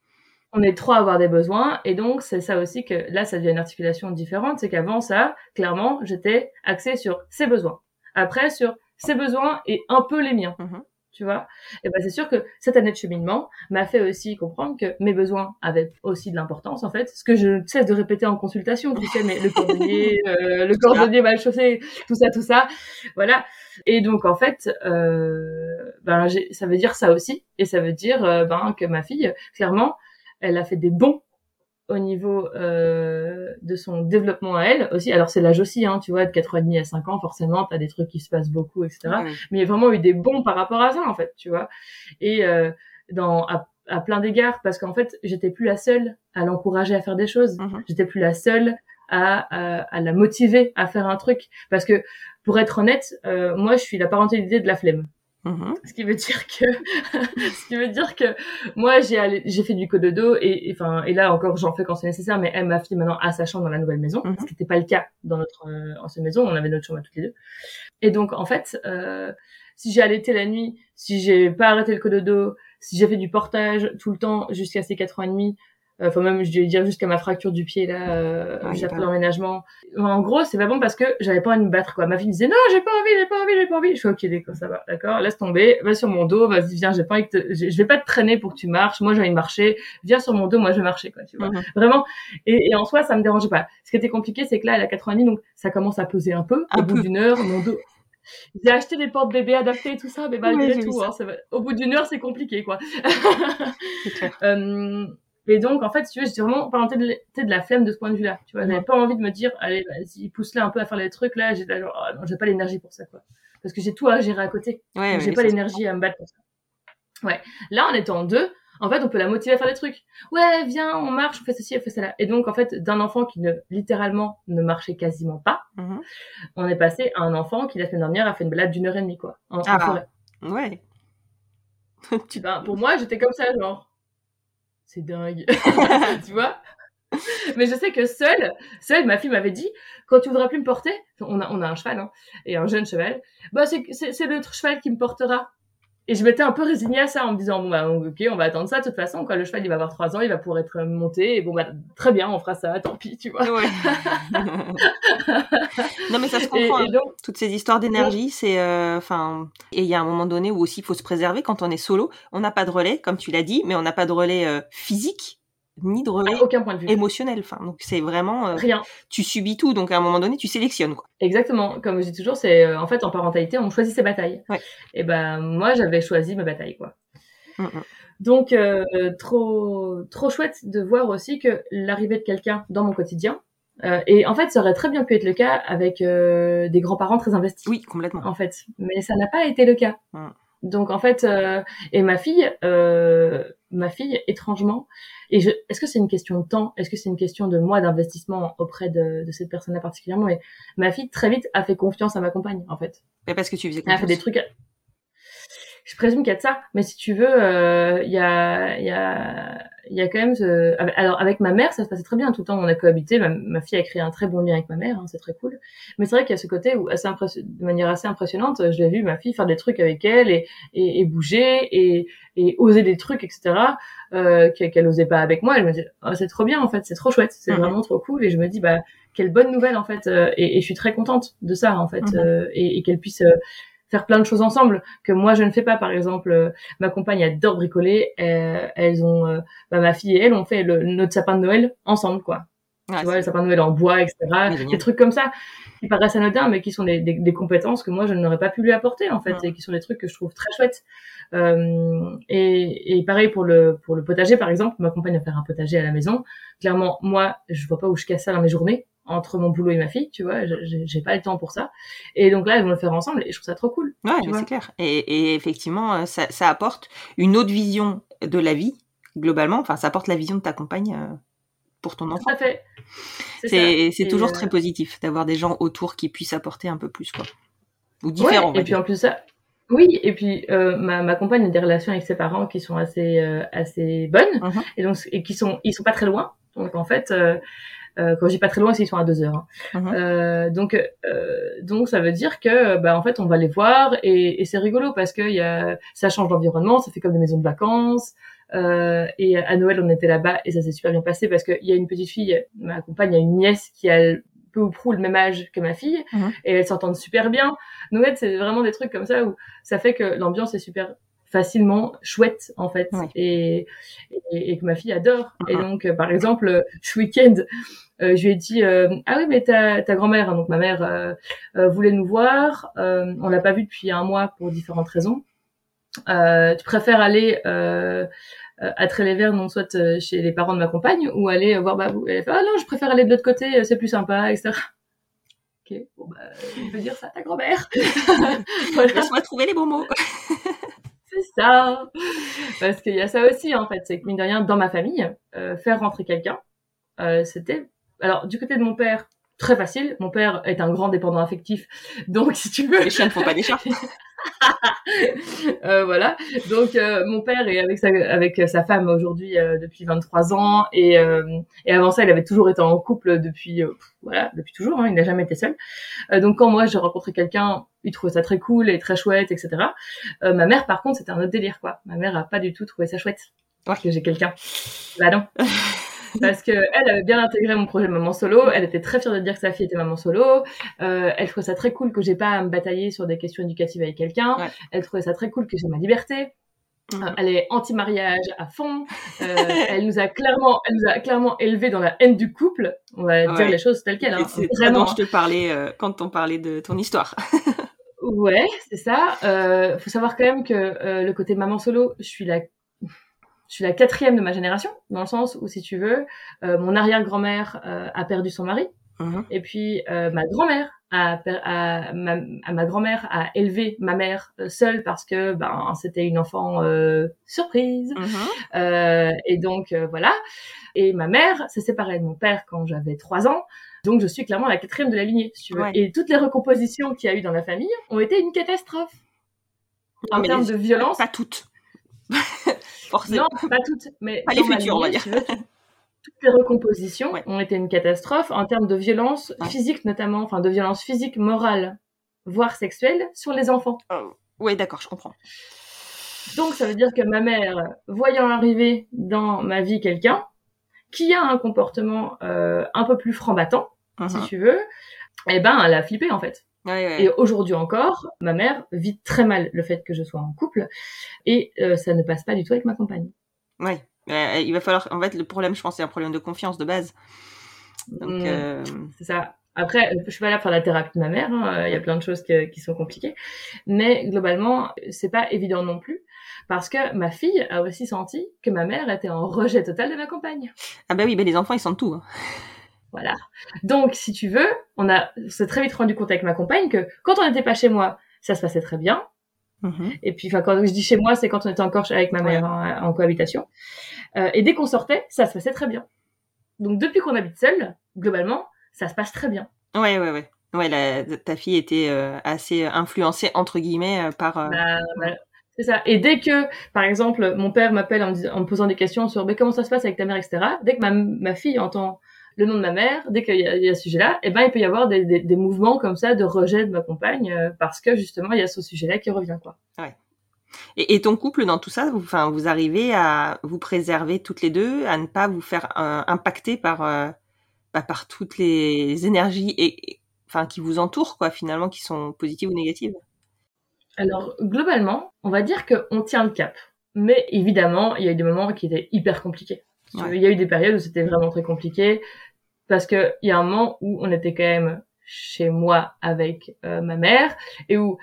On est trois à avoir des besoins, et donc c'est ça aussi que là ça devient une articulation différente, c'est qu'avant ça, clairement, j'étais axée sur ses besoins. Après sur ses besoins et un peu les miens, mm-hmm. tu vois. Et ben c'est sûr que cette année de cheminement m'a fait aussi comprendre que mes besoins avaient aussi de l'importance en fait, ce que je cesse de répéter en consultation, tu sais, mais le cordonnier, euh, le cordonnier mal chaussé, tout ça, tout ça, voilà. Et donc en fait, euh, ben j'ai, ça veut dire ça aussi, et ça veut dire euh, ben que ma fille, clairement, elle a fait des bons au niveau euh, de son développement à elle aussi. Alors c'est l'âge aussi, hein, tu vois, de quatre ans et demi à cinq ans, forcément, t'as des trucs qui se passent beaucoup, et cetera. Ouais. Mais il y a vraiment eu des bons par rapport à ça, en fait, tu vois. Et euh, dans à, à plein d'égards, parce qu'en fait, j'étais plus la seule à l'encourager à faire des choses. Mm-hmm. J'étais plus la seule à, à, à la motiver à faire un truc. Parce que, pour être honnête, euh, moi, je suis la parentalité de la flemme. Mmh. Ce qui veut dire que, ce qui veut dire que moi j'ai allé, j'ai fait du cododo et, enfin et, et là encore j'en fais quand c'est nécessaire, mais elle, ma fille maintenant a sa chambre dans la nouvelle maison, mmh. ce qui n'était pas le cas dans notre euh, ancienne maison, on avait notre chambre à toutes les deux. Et donc en fait, euh, si j'ai allaité la nuit, si j'ai pas arrêté le cododo, si j'ai fait du portage tout le temps jusqu'à ses quatre ans et demi, enfin même je vais dire jusqu'à ma fracture du pied là, euh, ouais, juste après l'emménagement. En gros, c'est pas bon parce que j'avais pas envie de me battre quoi. Ma fille me disait non, j'ai pas envie, j'ai pas envie, j'ai pas envie. Je fais ok, d'accord, ça va, d'accord, laisse tomber, va sur mon dos, vas-y viens, j'ai pas envie que te... je vais pas te traîner pour que tu marches. Moi j'ai envie de marcher, viens sur mon dos, moi je vais marcher quoi, tu vois. Mm-hmm. Vraiment. Et, et en soi, ça me dérangeait pas. Ce qui était compliqué, c'est que là elle a quatre ans et demi, donc ça commence à peser un peu. Un au peu. bout d'une heure, mon dos. J'ai acheté des portes-bébés adaptés et tout ça, mais malgré ouais, tout, hein, ça va... au bout d'une heure, c'est compliqué quoi. C'est clair. euh... Et donc, en fait, si tu veux, j'étais vraiment pas de, de la flemme de ce point de vue-là. Tu vois, j'avais pas envie de me dire, allez, vas-y, pousse-la un peu à faire les trucs. Là, j'ai là, genre, oh, non, j'ai pas l'énergie pour ça, quoi. Parce que j'ai tout à gérer à côté. Ouais, donc, j'ai pas l'énergie à me battre pour ça. Ouais. Là, en étant deux, en fait, on peut la motiver à faire des trucs. Ouais, viens, on marche, on fait ceci, on fait cela. Et donc, en fait, d'un enfant qui ne, littéralement, ne marchait quasiment pas, mm-hmm. on est passé à un enfant qui, la semaine dernière, a fait une balade d'une heure et demie, quoi. En, ah, en forêt. Ouais. tu... ben, pour moi, j'étais comme ça, genre. C'est dingue, tu vois. Mais je sais que seule, seule, ma fille m'avait dit, quand tu voudras plus me porter, on a, on a un cheval, hein, et un jeune cheval, bah c'est, c'est, c'est le cheval qui me portera. Et je m'étais un peu résignée à ça en me disant, bon bah ok, on va attendre ça de toute façon, quoi. Le cheval il va avoir trois ans, il va pouvoir être monté, et bon bah très bien, on fera ça, tant pis, tu vois. Ouais. Non mais ça se comprend. Et, et donc, toutes ces histoires d'énergie, c'est, enfin, euh, et il y a un moment donné où aussi il faut se préserver quand on est solo. On n'a pas de relais, comme tu l'as dit, mais on n'a pas de relais euh, physique. Ni de relais à aucun point de vue émotionnel, enfin donc c'est vraiment euh, rien. Tu subis tout, donc à un moment donné tu sélectionnes quoi. Exactement, comme je dis toujours, c'est euh, en fait en parentalité on choisit ses batailles. Ouais. Et ben moi j'avais choisi mes batailles quoi. Mm-mm. Donc euh, trop trop chouette de voir aussi que l'arrivée de quelqu'un dans mon quotidien euh, et en fait ça aurait très bien pu être le cas avec euh, des grands-parents très investis. Oui, complètement. En fait, mais ça n'a pas été le cas. Mm. Donc en fait, euh, et ma fille, euh, ma fille, étrangement, et je, est-ce que c'est une question de temps, est-ce que c'est une question de moi d'investissement auprès de, de cette personne-là particulièrement, et ma fille très vite a fait confiance à ma compagne en fait. Mais parce que tu faisais confiance. Elle a fait des trucs. Je présume qu'il y a de ça, mais si tu veux, il euh, y a, il y a, il y a quand même. Ce... Alors avec ma mère, ça se passait très bien tout le temps. On a cohabité. Ma, ma fille a créé un très bon lien avec ma mère, hein, c'est très cool. Mais c'est vrai qu'il y a ce côté où, assez impression... de manière assez impressionnante, je l'ai vu ma fille faire des trucs avec elle et, et, et bouger et, et oser des trucs, et cetera. Euh, qu'elle osait pas avec moi. Elle me dit, oh, c'est trop bien en fait, c'est trop chouette, c'est mmh. vraiment trop cool. Et je me dis, bah quelle bonne nouvelle en fait. Euh, et, et je suis très contente de ça en fait, mmh. euh, et, et qu'elle puisse. Euh, faire plein de choses ensemble que moi je ne fais pas. Par exemple, euh, ma compagne adore bricoler. Euh, elles ont, euh, bah, ma fille et elle ont fait le, notre sapin de Noël ensemble, quoi. Ouais, tu vois, le sapin de Noël en bois, et cetera. Des trucs comme ça qui paraissent anodins, mais qui sont des, des, des compétences que moi je n'aurais pas pu lui apporter en fait, ouais. Et qui sont des trucs que je trouve très chouettes. Euh, et, et pareil pour le pour le potager, par exemple, ma compagne va faire un potager à la maison. Clairement, moi, je vois pas où je casse ça dans mes journées. Entre mon boulot et ma fille, tu vois, j'ai, j'ai pas le temps pour ça. Et donc là, elles vont le faire ensemble et je trouve ça trop cool. Ouais, mais c'est clair. Et, et effectivement, ça, ça apporte une autre vision de la vie, globalement. Enfin, ça apporte la vision de ta compagne euh, pour ton enfant. Tout à fait. C'est, c'est, c'est toujours euh... très positif d'avoir des gens autour qui puissent apporter un peu plus, quoi. Ou différents. Ouais, et puis en plus ça, oui, et puis euh, ma, ma compagne a des relations avec ses parents qui sont assez euh, assez bonnes, Mm-hmm. et donc et qui sont ils sont pas très loin. Donc en fait, euh, euh, quand je dis pas très loin, c'est ils sont à deux heures. Hein. Mm-hmm. Euh, donc euh, donc ça veut dire que bah en fait on va les voir et, et c'est rigolo parce que il y a ça change d'environnement, ça fait comme des maisons de vacances. Euh, et à Noël on était là-bas et ça s'est super bien passé parce qu'il y a une petite fille, ma compagne a une nièce qui a peu ou prou le même âge que ma fille, mmh. et elles s'entendent super bien. Donc en fait, c'est vraiment des trucs comme ça où ça fait que l'ambiance est super facilement chouette en fait, ouais. et, et, et que ma fille adore. Mmh. Et donc, euh, par exemple, ce week-end, euh, je lui ai dit euh, ah oui, mais ta, ta grand-mère, hein, donc ma mère euh, euh, voulait nous voir. Euh, on l'a pas vue depuis un mois pour différentes raisons. Euh, tu préfères aller euh, à Trélévert, non soit euh, chez les parents de ma compagne, ou aller voir Babou. Elle a fait ah non, je préfère aller de l'autre côté, c'est plus sympa, et cetera. Ok, bon bah, on peut dire ça à ta grand-mère. Voilà. Laisse-moi trouver les bons mots. C'est ça. Parce qu'il y a ça aussi en fait, c'est que mine de rien, dans ma famille, euh, faire rentrer quelqu'un, euh, c'était, alors du côté de mon père, très facile. Mon père est un grand dépendant affectif, donc si tu veux, les chiens ne font pas des chats. euh, voilà. Donc euh, mon père est avec sa avec sa femme aujourd'hui euh, depuis vingt-trois ans, et euh, et avant ça il avait toujours été en couple depuis euh, voilà depuis toujours. Hein, il n'a jamais été seul. Euh, donc quand moi j'ai rencontré quelqu'un, il trouvait ça très cool et très chouette, et cetera. Euh, ma mère par contre c'était un autre délire quoi. Ma mère a pas du tout trouvé ça chouette ouais. que j'ai quelqu'un. Bah non. Parce que elle avait bien intégré mon projet de maman solo, elle était très fière de dire que sa fille était maman solo, euh, elle trouvait ça très cool que j'ai pas à me batailler sur des questions éducatives avec quelqu'un, ouais. Elle trouvait ça très cool que j'ai ma liberté, mmh. euh, elle est anti-mariage à fond, euh, elle nous a clairement, elle nous a clairement élevés dans la haine du couple, on va ouais. dire les choses telles quelles. Hein, c'est vraiment, dont je te parlais euh, quand on parlait de ton histoire. Ouais, c'est ça. Euh, faut savoir quand même que euh, le côté maman solo, je suis la Je suis la quatrième de ma génération, dans le sens où, si tu veux, euh, mon arrière-grand-mère euh, a perdu son mari, mmh. et puis euh, ma grand-mère a, a, ma, a ma grand-mère a élevé ma mère euh, seule parce que ben c'était une enfant euh, surprise, mmh. euh, et donc euh, voilà. Et ma mère s'est séparée de mon père quand j'avais trois ans, donc je suis clairement la quatrième de la lignée, si tu veux. Ouais. Et toutes les recompositions qu'il y a eu dans la famille ont été une catastrophe non, en termes les... de violence. Pas toutes. Forcément. Non, pas toutes, mais pas les futures, on va dire. Tu veux, toutes les recompositions ouais. ont été une catastrophe en termes de violence ouais. physique notamment, enfin de violence physique, morale, voire sexuelle sur les enfants. Oh, oui, d'accord, je comprends. Donc ça veut dire que ma mère, voyant arriver dans ma vie quelqu'un qui a un comportement euh, un peu plus franc-battant, uh-huh. si tu veux, eh ben elle a flippé en fait. Ouais, ouais. Et aujourd'hui encore, ma mère vit très mal le fait que je sois en couple, et euh, ça ne passe pas du tout avec ma compagne. Ouais, euh, il va falloir. En fait, le problème, je pense, c'est un problème de confiance de base. Donc, mmh, euh... c'est ça. Après, je suis pas là pour faire la thérapie de ma mère. Hein. Il y a plein de choses que, qui sont compliquées, mais globalement, c'est pas évident non plus, parce que ma fille a aussi senti que ma mère était en rejet total de ma compagne. Ah bah oui, bah les enfants, ils sentent tout. Hein. Voilà. Donc, si tu veux, on a s'est très vite rendu compte avec ma compagne que quand on n'était pas chez moi, ça se passait très bien. Mmh. Et puis, enfin, quand je dis chez moi, c'est quand on était encore avec ma mère, ouais. en, en cohabitation. Euh, et dès qu'on sortait, ça se passait très bien. Donc, depuis qu'on habite seul, globalement, ça se passe très bien. Ouais, ouais, ouais. Ouais, la, ta fille était euh, assez influencée entre guillemets euh, par. Euh... Bah, bah, c'est ça. Et dès que, par exemple, mon père m'appelle en me, dis- en me posant des questions sur, mais comment ça se passe avec ta mère, et cetera. Dès que ma, ma fille entend le nom de ma mère, dès qu'il y a, il y a ce sujet-là, eh ben, il peut y avoir des, des, des mouvements comme ça de rejet de ma compagne, euh, parce que justement, il y a ce sujet-là qui revient, quoi. Ouais. Et, et ton couple, dans tout ça, vous, enfin, vous arrivez à vous préserver toutes les deux, à ne pas vous faire euh, impacter par, euh, bah, par toutes les énergies et, et, enfin, qui vous entourent, quoi, finalement, qui sont positives ou négatives? Alors, globalement, on va dire qu'on tient le cap. Mais évidemment, il y a eu des moments qui étaient hyper compliqués. Ouais. Il y a eu des périodes où c'était vraiment très compliqué, parce que il y a un moment où on était quand même chez moi avec euh, ma mère, et où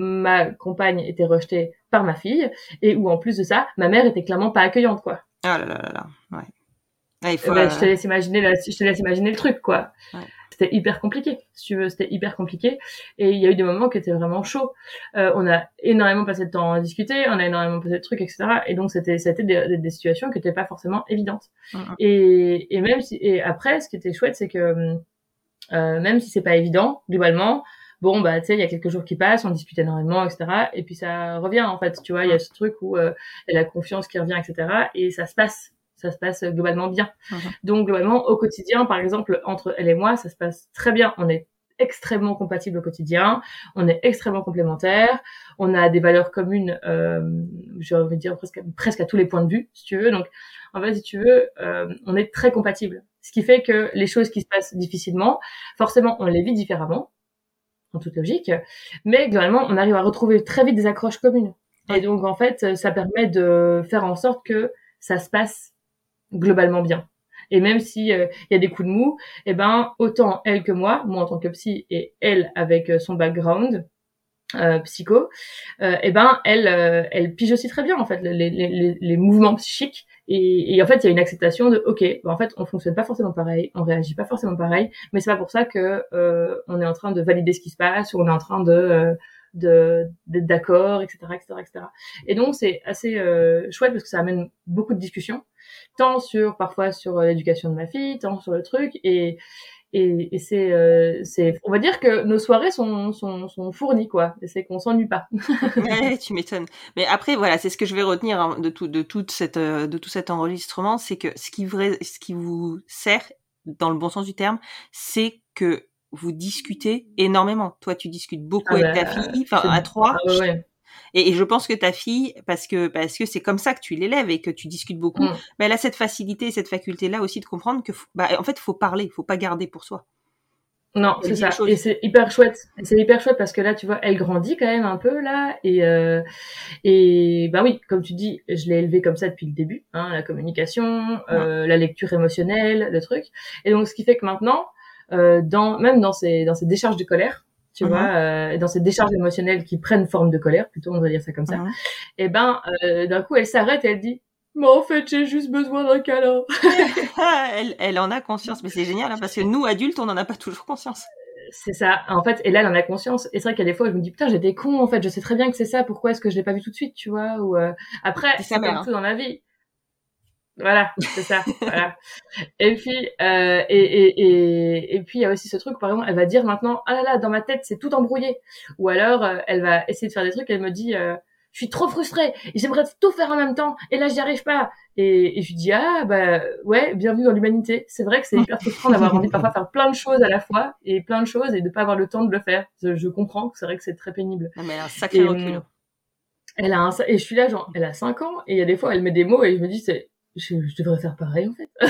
ma compagne était rejetée par ma fille, et où en plus de ça, ma mère était clairement pas accueillante, quoi. Ah là là là là, ouais. Ah, il faut, euh, bah, euh... je te laisse imaginer, la, je te laisse imaginer le truc, quoi. Ouais. c'était hyper compliqué. Si tu veux, c'était hyper compliqué. Et il y a eu des moments qui étaient vraiment chauds. Euh, on a énormément passé de temps à discuter, on a énormément passé de trucs, et cetera. Et donc c'était, c'était des, des, des situations qui n'étaient pas forcément évidentes. Mm-hmm. Et, et même si, et après, ce qui était chouette, c'est que euh, même si c'est pas évident, globalement, bon bah tu sais, il y a quelques jours qui passent, on discute énormément, et cetera. Et puis ça revient en fait, tu vois, il y a ce truc où euh, il y a la confiance qui revient, et cetera. Et ça se passe. Ça se passe globalement bien. Mmh. Donc, globalement, au quotidien, par exemple, entre elle et moi, ça se passe très bien. On est extrêmement compatibles au quotidien. On est extrêmement complémentaires. On a des valeurs communes, euh, j'ai envie de dire presque, presque à tous les points de vue, si tu veux. Donc, en fait, si tu veux, euh, on est très compatibles. Ce qui fait que les choses qui se passent difficilement, forcément, on les vit différemment, en toute logique. Mais, globalement, on arrive à retrouver très vite des accroches communes. Mmh. Et donc, en fait, ça permet de faire en sorte que ça se passe globalement bien. Et même si euh, y a des coups de mou, eh ben autant elle que moi, moi en tant que psy et elle avec euh, son background euh, psycho, euh, eh ben elle euh, elle pige aussi très bien en fait les les les, les mouvements psychiques et, et en fait il y a une acceptation de ok, ben, en fait on fonctionne pas forcément pareil, on réagit pas forcément pareil, mais c'est pas pour ça que euh, on est en train de valider ce qui se passe ou on est en train de euh, de d'être d'accord, et cetera, et cetera, et cetera. Et donc c'est assez euh, chouette parce que ça amène beaucoup de discussions, tant sur parfois sur l'éducation de ma fille, tant sur le truc, et et, et c'est euh, c'est on va dire que nos soirées sont sont sont fournies quoi, et c'est qu'on s'ennuie pas. Ouais, tu m'étonnes. Mais après voilà, c'est ce que je vais retenir hein, de tout de toute cette de tout cet enregistrement, c'est que ce qui vrai ce qui vous sert dans le bon sens du terme, c'est que vous discutez énormément. Toi, tu discutes beaucoup ah avec bah, ta fille, enfin à trois. Ah ouais. Et, et je pense que ta fille, parce que parce que c'est comme ça que tu l'élèves et que tu discutes beaucoup, mm. mais elle a cette facilité, cette faculté-là aussi de comprendre que, bah, en fait, faut parler, faut pas garder pour soi. Non, c'est ça. Et c'est hyper chouette. Et c'est hyper chouette parce que là, tu vois, elle grandit quand même un peu là, et euh, et bah oui, comme tu dis, je l'ai élevée comme ça depuis le début, hein, la communication, euh, la lecture émotionnelle, le truc. Et donc, ce qui fait que maintenant, euh, dans même dans ces dans ces décharges de colère. Tu mm-hmm. vois, euh, dans ces décharges émotionnelles qui prennent forme de colère, plutôt on devrait dire ça comme ça, mm-hmm. et ben euh, d'un coup elle s'arrête et elle dit mais en fait j'ai juste besoin d'un câlin. elle, elle en a conscience, mais c'est génial hein, parce que nous adultes on n'en a pas toujours conscience. C'est ça, en fait, et là elle en a conscience, et c'est vrai qu'il y a des fois où je me dis putain j'étais con en fait, je sais très bien que c'est ça, pourquoi est-ce que je l'ai pas vu tout de suite, tu vois, ou euh... après c'est, c'est comme hein. tout dans la vie. Voilà, c'est ça. Voilà. Et puis, euh, et, et, et, et puis il y a aussi ce truc, par exemple, elle va dire maintenant, ah là là, dans ma tête c'est tout embrouillé. Ou alors, euh, elle va essayer de faire des trucs, elle me dit, euh, je suis trop frustrée, et j'aimerais tout faire en même temps, et là j'y arrive pas. Et, et je lui dis, ah bah ouais, bienvenue dans l'humanité. C'est vrai que c'est hyper frustrant d'avoir envie de parfois faire plein de choses à la fois, et plein de choses, et de pas avoir le temps de le faire. Je, je comprends que c'est vrai que c'est très pénible. Non, mais elle a un sacré et, recul. Elle a un, et je suis là, genre, elle a cinq ans, et il y a des fois, elle met des mots, et je me dis, c'est Je, je devrais faire pareil en fait.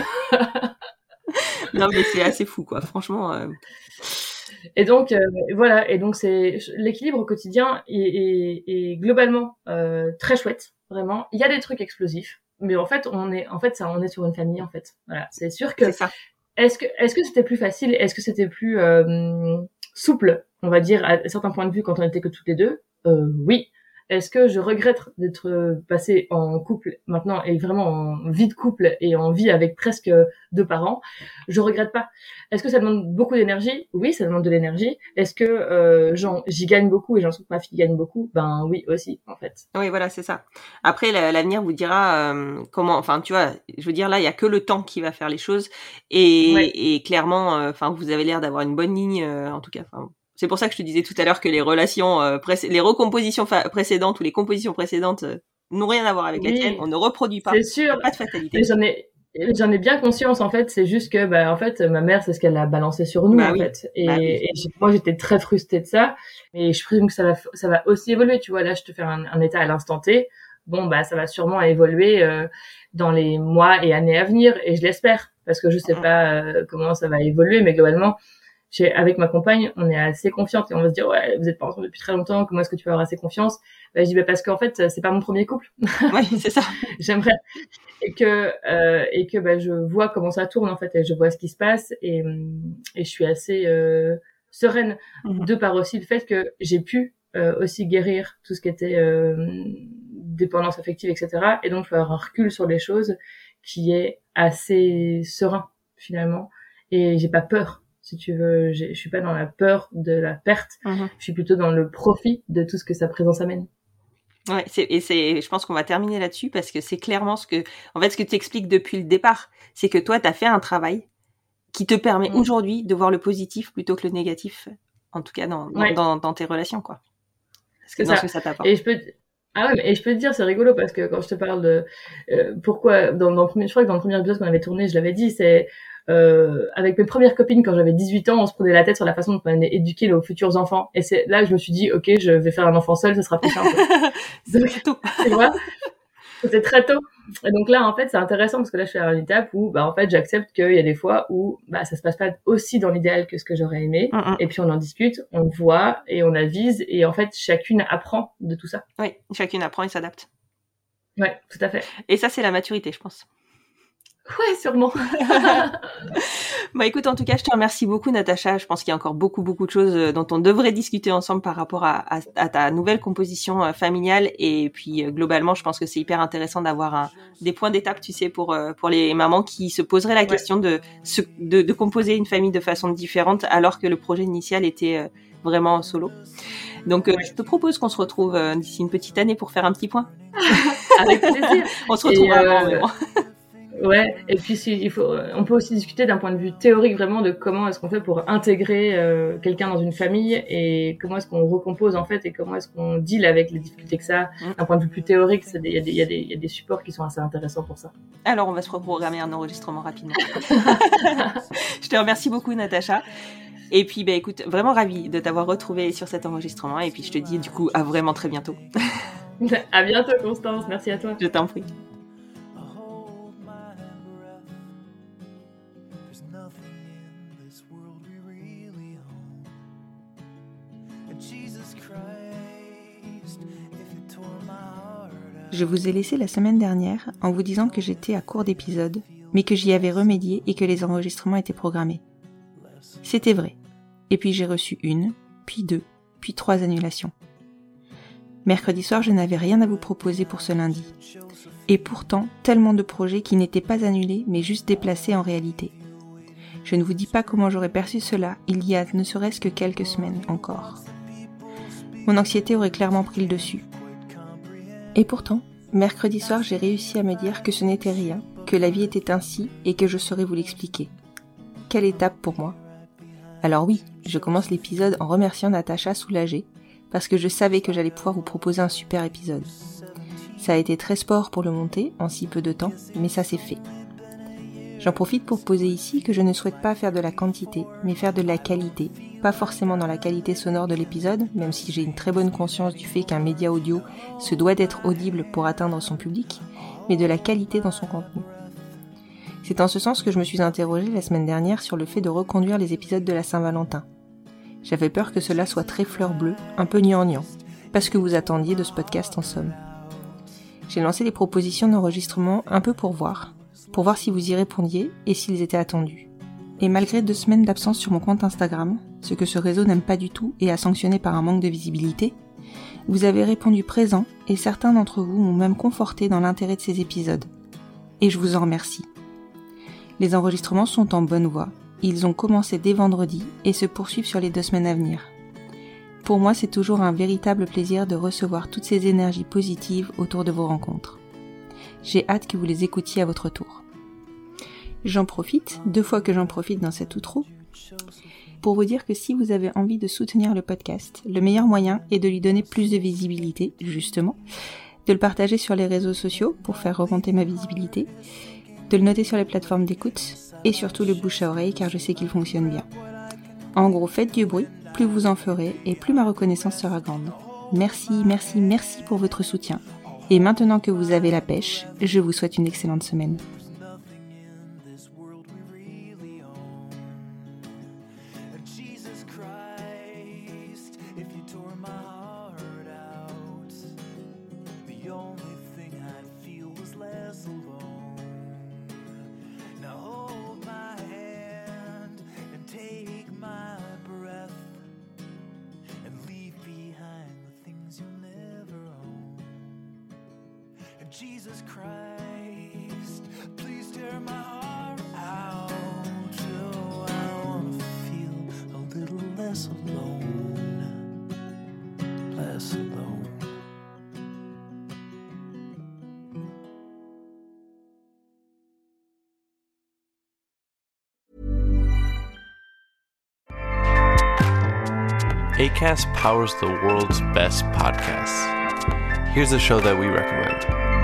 Non mais c'est assez fou quoi, franchement. Euh... Et donc euh, voilà, et donc c'est l'équilibre au quotidien est, est, est globalement euh, très chouette, vraiment. Il y a des trucs explosifs, mais en fait on est en fait ça on est sur une famille en fait. Voilà, c'est sûr que. C'est ça. Est-ce que est-ce que c'était plus facile, est-ce que c'était plus euh, souple, on va dire à certains points de vue quand on était que toutes les deux? Euh, oui. Est-ce que je regrette d'être passée en couple maintenant et vraiment en vie de couple et en vie avec presque deux parents? Je regrette pas. Est-ce que ça demande beaucoup d'énergie? Oui, ça demande de l'énergie. Est-ce que euh, j'en, j'y gagne beaucoup et j'en trouve que ma fille gagne beaucoup? Ben oui aussi, en fait. Oui, voilà, c'est ça. Après, l'avenir vous dira euh, comment. Enfin, tu vois, je veux dire là, il y a que le temps qui va faire les choses et, ouais. et clairement, enfin, euh, vous avez l'air d'avoir une bonne ligne, euh, en tout cas. Enfin. C'est pour ça que je te disais tout à l'heure que les relations, euh, pré- les recompositions fa- précédentes ou les compositions précédentes euh, n'ont rien à voir avec oui, la tienne. On ne reproduit pas. C'est sûr. Pas de fatalité. Mais j'en ai, j'en ai bien conscience en fait. C'est juste que, bah, en fait, ma mère, c'est ce qu'elle a balancé sur nous bah en oui. fait. Et, bah oui. et moi, j'étais très frustrée de ça. Mais je présume que ça va, ça va aussi évoluer. Tu vois, là, je te fais un, un état à l'instant T. Bon, bah, ça va sûrement évoluer euh, dans les mois et années à venir. Et je l'espère, parce que je sais pas euh, comment ça va évoluer, mais globalement. J'ai, avec ma compagne, on est assez confiante et on va se dire ouais, vous êtes pas ensemble depuis très longtemps, comment est-ce que tu peux avoir assez confiance? Ben, je dis bah parce qu'en fait c'est pas mon premier couple. Oui, c'est ça. J'aimerais et que euh, et que bah je vois comment ça tourne en fait et je vois ce qui se passe et et je suis assez euh, sereine mm-hmm. de par aussi le fait que j'ai pu euh, aussi guérir tout ce qui était euh, dépendance affective et cetera et donc je vais avoir un recul sur les choses qui est assez serein finalement et j'ai pas peur. si tu veux. J'ai, je suis pas dans la peur de la perte. Mmh. Je suis plutôt dans le profit de tout ce que sa présence amène. Ouais, c'est, et c'est, je pense qu'on va terminer là-dessus parce que c'est clairement ce que, en fait, ce que tu expliques depuis le départ, c'est que toi, tu as fait un travail qui te permet mmh. aujourd'hui de voir le positif plutôt que le négatif, en tout cas dans, ouais. dans, dans, dans tes relations, quoi. Parce que c'est dans ça. ce que ça t'apporte. Et je peux, ah ouais, mais, et je peux te dire, c'est rigolo parce que quand je te parle de euh, pourquoi, dans, dans le premier, je crois que dans le premier épisode qu'on avait tourné, je l'avais dit, c'est euh, avec mes premières copines quand j'avais dix-huit ans, on se prenait la tête sur la façon dont on allait éduquer nos futurs enfants. Et c'est là que je me suis dit, ok, je vais faire un enfant seul, ce sera plus simple. c'est tôt. Tu vois, c'était très tôt. Et donc là, en fait, c'est intéressant parce que là, je suis à une étape où, bah, en fait, j'accepte qu'il y a des fois où, bah, ça se passe pas aussi dans l'idéal que ce que j'aurais aimé. Mm-hmm. Et puis, on en discute, on voit et on avise. Et en fait, chacune apprend de tout ça. Oui, chacune apprend et s'adapte. Ouais, tout à fait. Et ça, c'est la maturité, je pense. Ouais, sûrement. Bah écoute, en tout cas, je te remercie beaucoup, Natacha. Je pense qu'il y a encore beaucoup, beaucoup de choses dont on devrait discuter ensemble par rapport à, à, à ta nouvelle composition familiale. Et puis, globalement, je pense que c'est hyper intéressant d'avoir un, des points d'étape, tu sais, pour pour les mamans qui se poseraient la ouais. question de, de de composer une famille de façon différente, alors que le projet initial était vraiment solo. Donc, ouais. je te propose qu'on se retrouve d'ici une petite année pour faire un petit point. Avec plaisir. On se retrouve avant, euh... Ouais, et puis si, il faut, on peut aussi discuter d'un point de vue théorique vraiment de comment est-ce qu'on fait pour intégrer euh, quelqu'un dans une famille et comment est-ce qu'on recompose en fait et comment est-ce qu'on deal avec les difficultés que ça. Mmh. D'un point de vue plus théorique, il y, y, y, y a des supports qui sont assez intéressants pour ça. Alors on va se reprogrammer un enregistrement rapidement. Je te remercie beaucoup, Natacha. Et puis bah écoute, vraiment ravie de t'avoir retrouvée sur cet enregistrement et puis je te dis du coup à vraiment très bientôt. À bientôt, Constance, merci à toi. Je t'en prie. Je vous ai laissé la semaine dernière en vous disant que j'étais à court d'épisodes, mais que j'y avais remédié et que les enregistrements étaient programmés. C'était vrai. Et puis j'ai reçu une, puis deux, puis trois annulations. Mercredi soir, je n'avais rien à vous proposer pour ce lundi. Et pourtant, tellement de projets qui n'étaient pas annulés, mais juste déplacés en réalité. Je ne vous dis pas comment j'aurais perçu cela il y a ne serait-ce que quelques semaines encore. Mon anxiété aurait clairement pris le dessus. Et pourtant, mercredi soir, j'ai réussi à me dire que ce n'était rien, que la vie était ainsi et que je saurais vous l'expliquer. Quelle étape pour moi. Alors oui, je commence l'épisode en remerciant Natacha soulagée, parce que je savais que j'allais pouvoir vous proposer un super épisode. Ça a été très sport pour le monter en si peu de temps, mais ça s'est fait. J'en profite pour poser ici que je ne souhaite pas faire de la quantité, mais faire de la qualité. Pas forcément dans la qualité sonore de l'épisode, même si j'ai une très bonne conscience du fait qu'un média audio se doit d'être audible pour atteindre son public, mais de la qualité dans son contenu. C'est en ce sens que je me suis interrogée la semaine dernière sur le fait de reconduire les épisodes de la Saint-Valentin. J'avais peur que cela soit très fleur bleue, un peu gnangnan, pas ce que vous attendiez de ce podcast en somme. J'ai lancé des propositions d'enregistrement un peu pour voir, pour voir si vous y répondiez et s'ils étaient attendus. Et malgré deux semaines d'absence sur mon compte Instagram, ce que ce réseau n'aime pas du tout et a sanctionné par un manque de visibilité, vous avez répondu présent et certains d'entre vous m'ont même conforté dans l'intérêt de ces épisodes. Et je vous en remercie. Les enregistrements sont en bonne voie, ils ont commencé dès vendredi et se poursuivent sur les deux semaines à venir. Pour moi, c'est toujours un véritable plaisir de recevoir toutes ces énergies positives autour de vos rencontres. J'ai hâte que vous les écoutiez à votre tour. J'en profite, deux fois que j'en profite dans cet outro, pour vous dire que si vous avez envie de soutenir le podcast, le meilleur moyen est de lui donner plus de visibilité, justement, de le partager sur les réseaux sociaux pour faire remonter ma visibilité, de le noter sur les plateformes d'écoute et surtout le bouche à oreille car je sais qu'il fonctionne bien. En gros, faites du bruit, plus vous en ferez et plus ma reconnaissance sera grande. Merci, merci, merci pour votre soutien. Et maintenant que vous avez la pêche, je vous souhaite une excellente semaine. Jesus Christ, please tear my heart out. Oh, I wanna feel less alone, less alone. Acast powers the world's best podcasts. Here's a show that we recommend.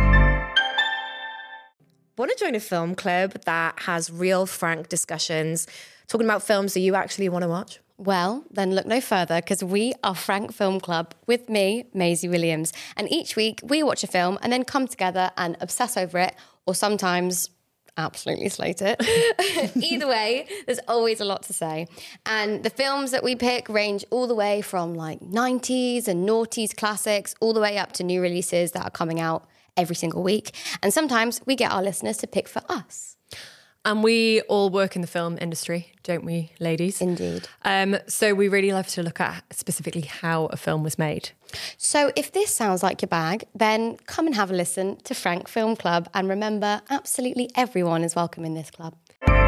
Want to join a film club that has real, frank discussions, talking about films that you actually want to watch? Well, then look no further, because we are Frank Film Club with me, Maisie Williams. And each week we watch a film and then come together and obsess over it, or sometimes absolutely slate it. Either way, there's always a lot to say. And the films that we pick range all the way from like nineties and noughties classics, all the way up to new releases that are coming out every single week. And sometimes we get our listeners to pick for us. And we all work in the film industry, don't we, ladies? Indeed. Um, so we really love to look at specifically how a film was made. So if this sounds like your bag, then come and have a listen to Frank Film Club. And remember, absolutely everyone is welcome in this club.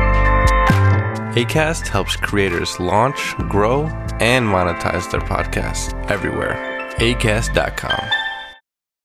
Acast helps creators launch, grow, and monetize their podcasts everywhere. acast dot com.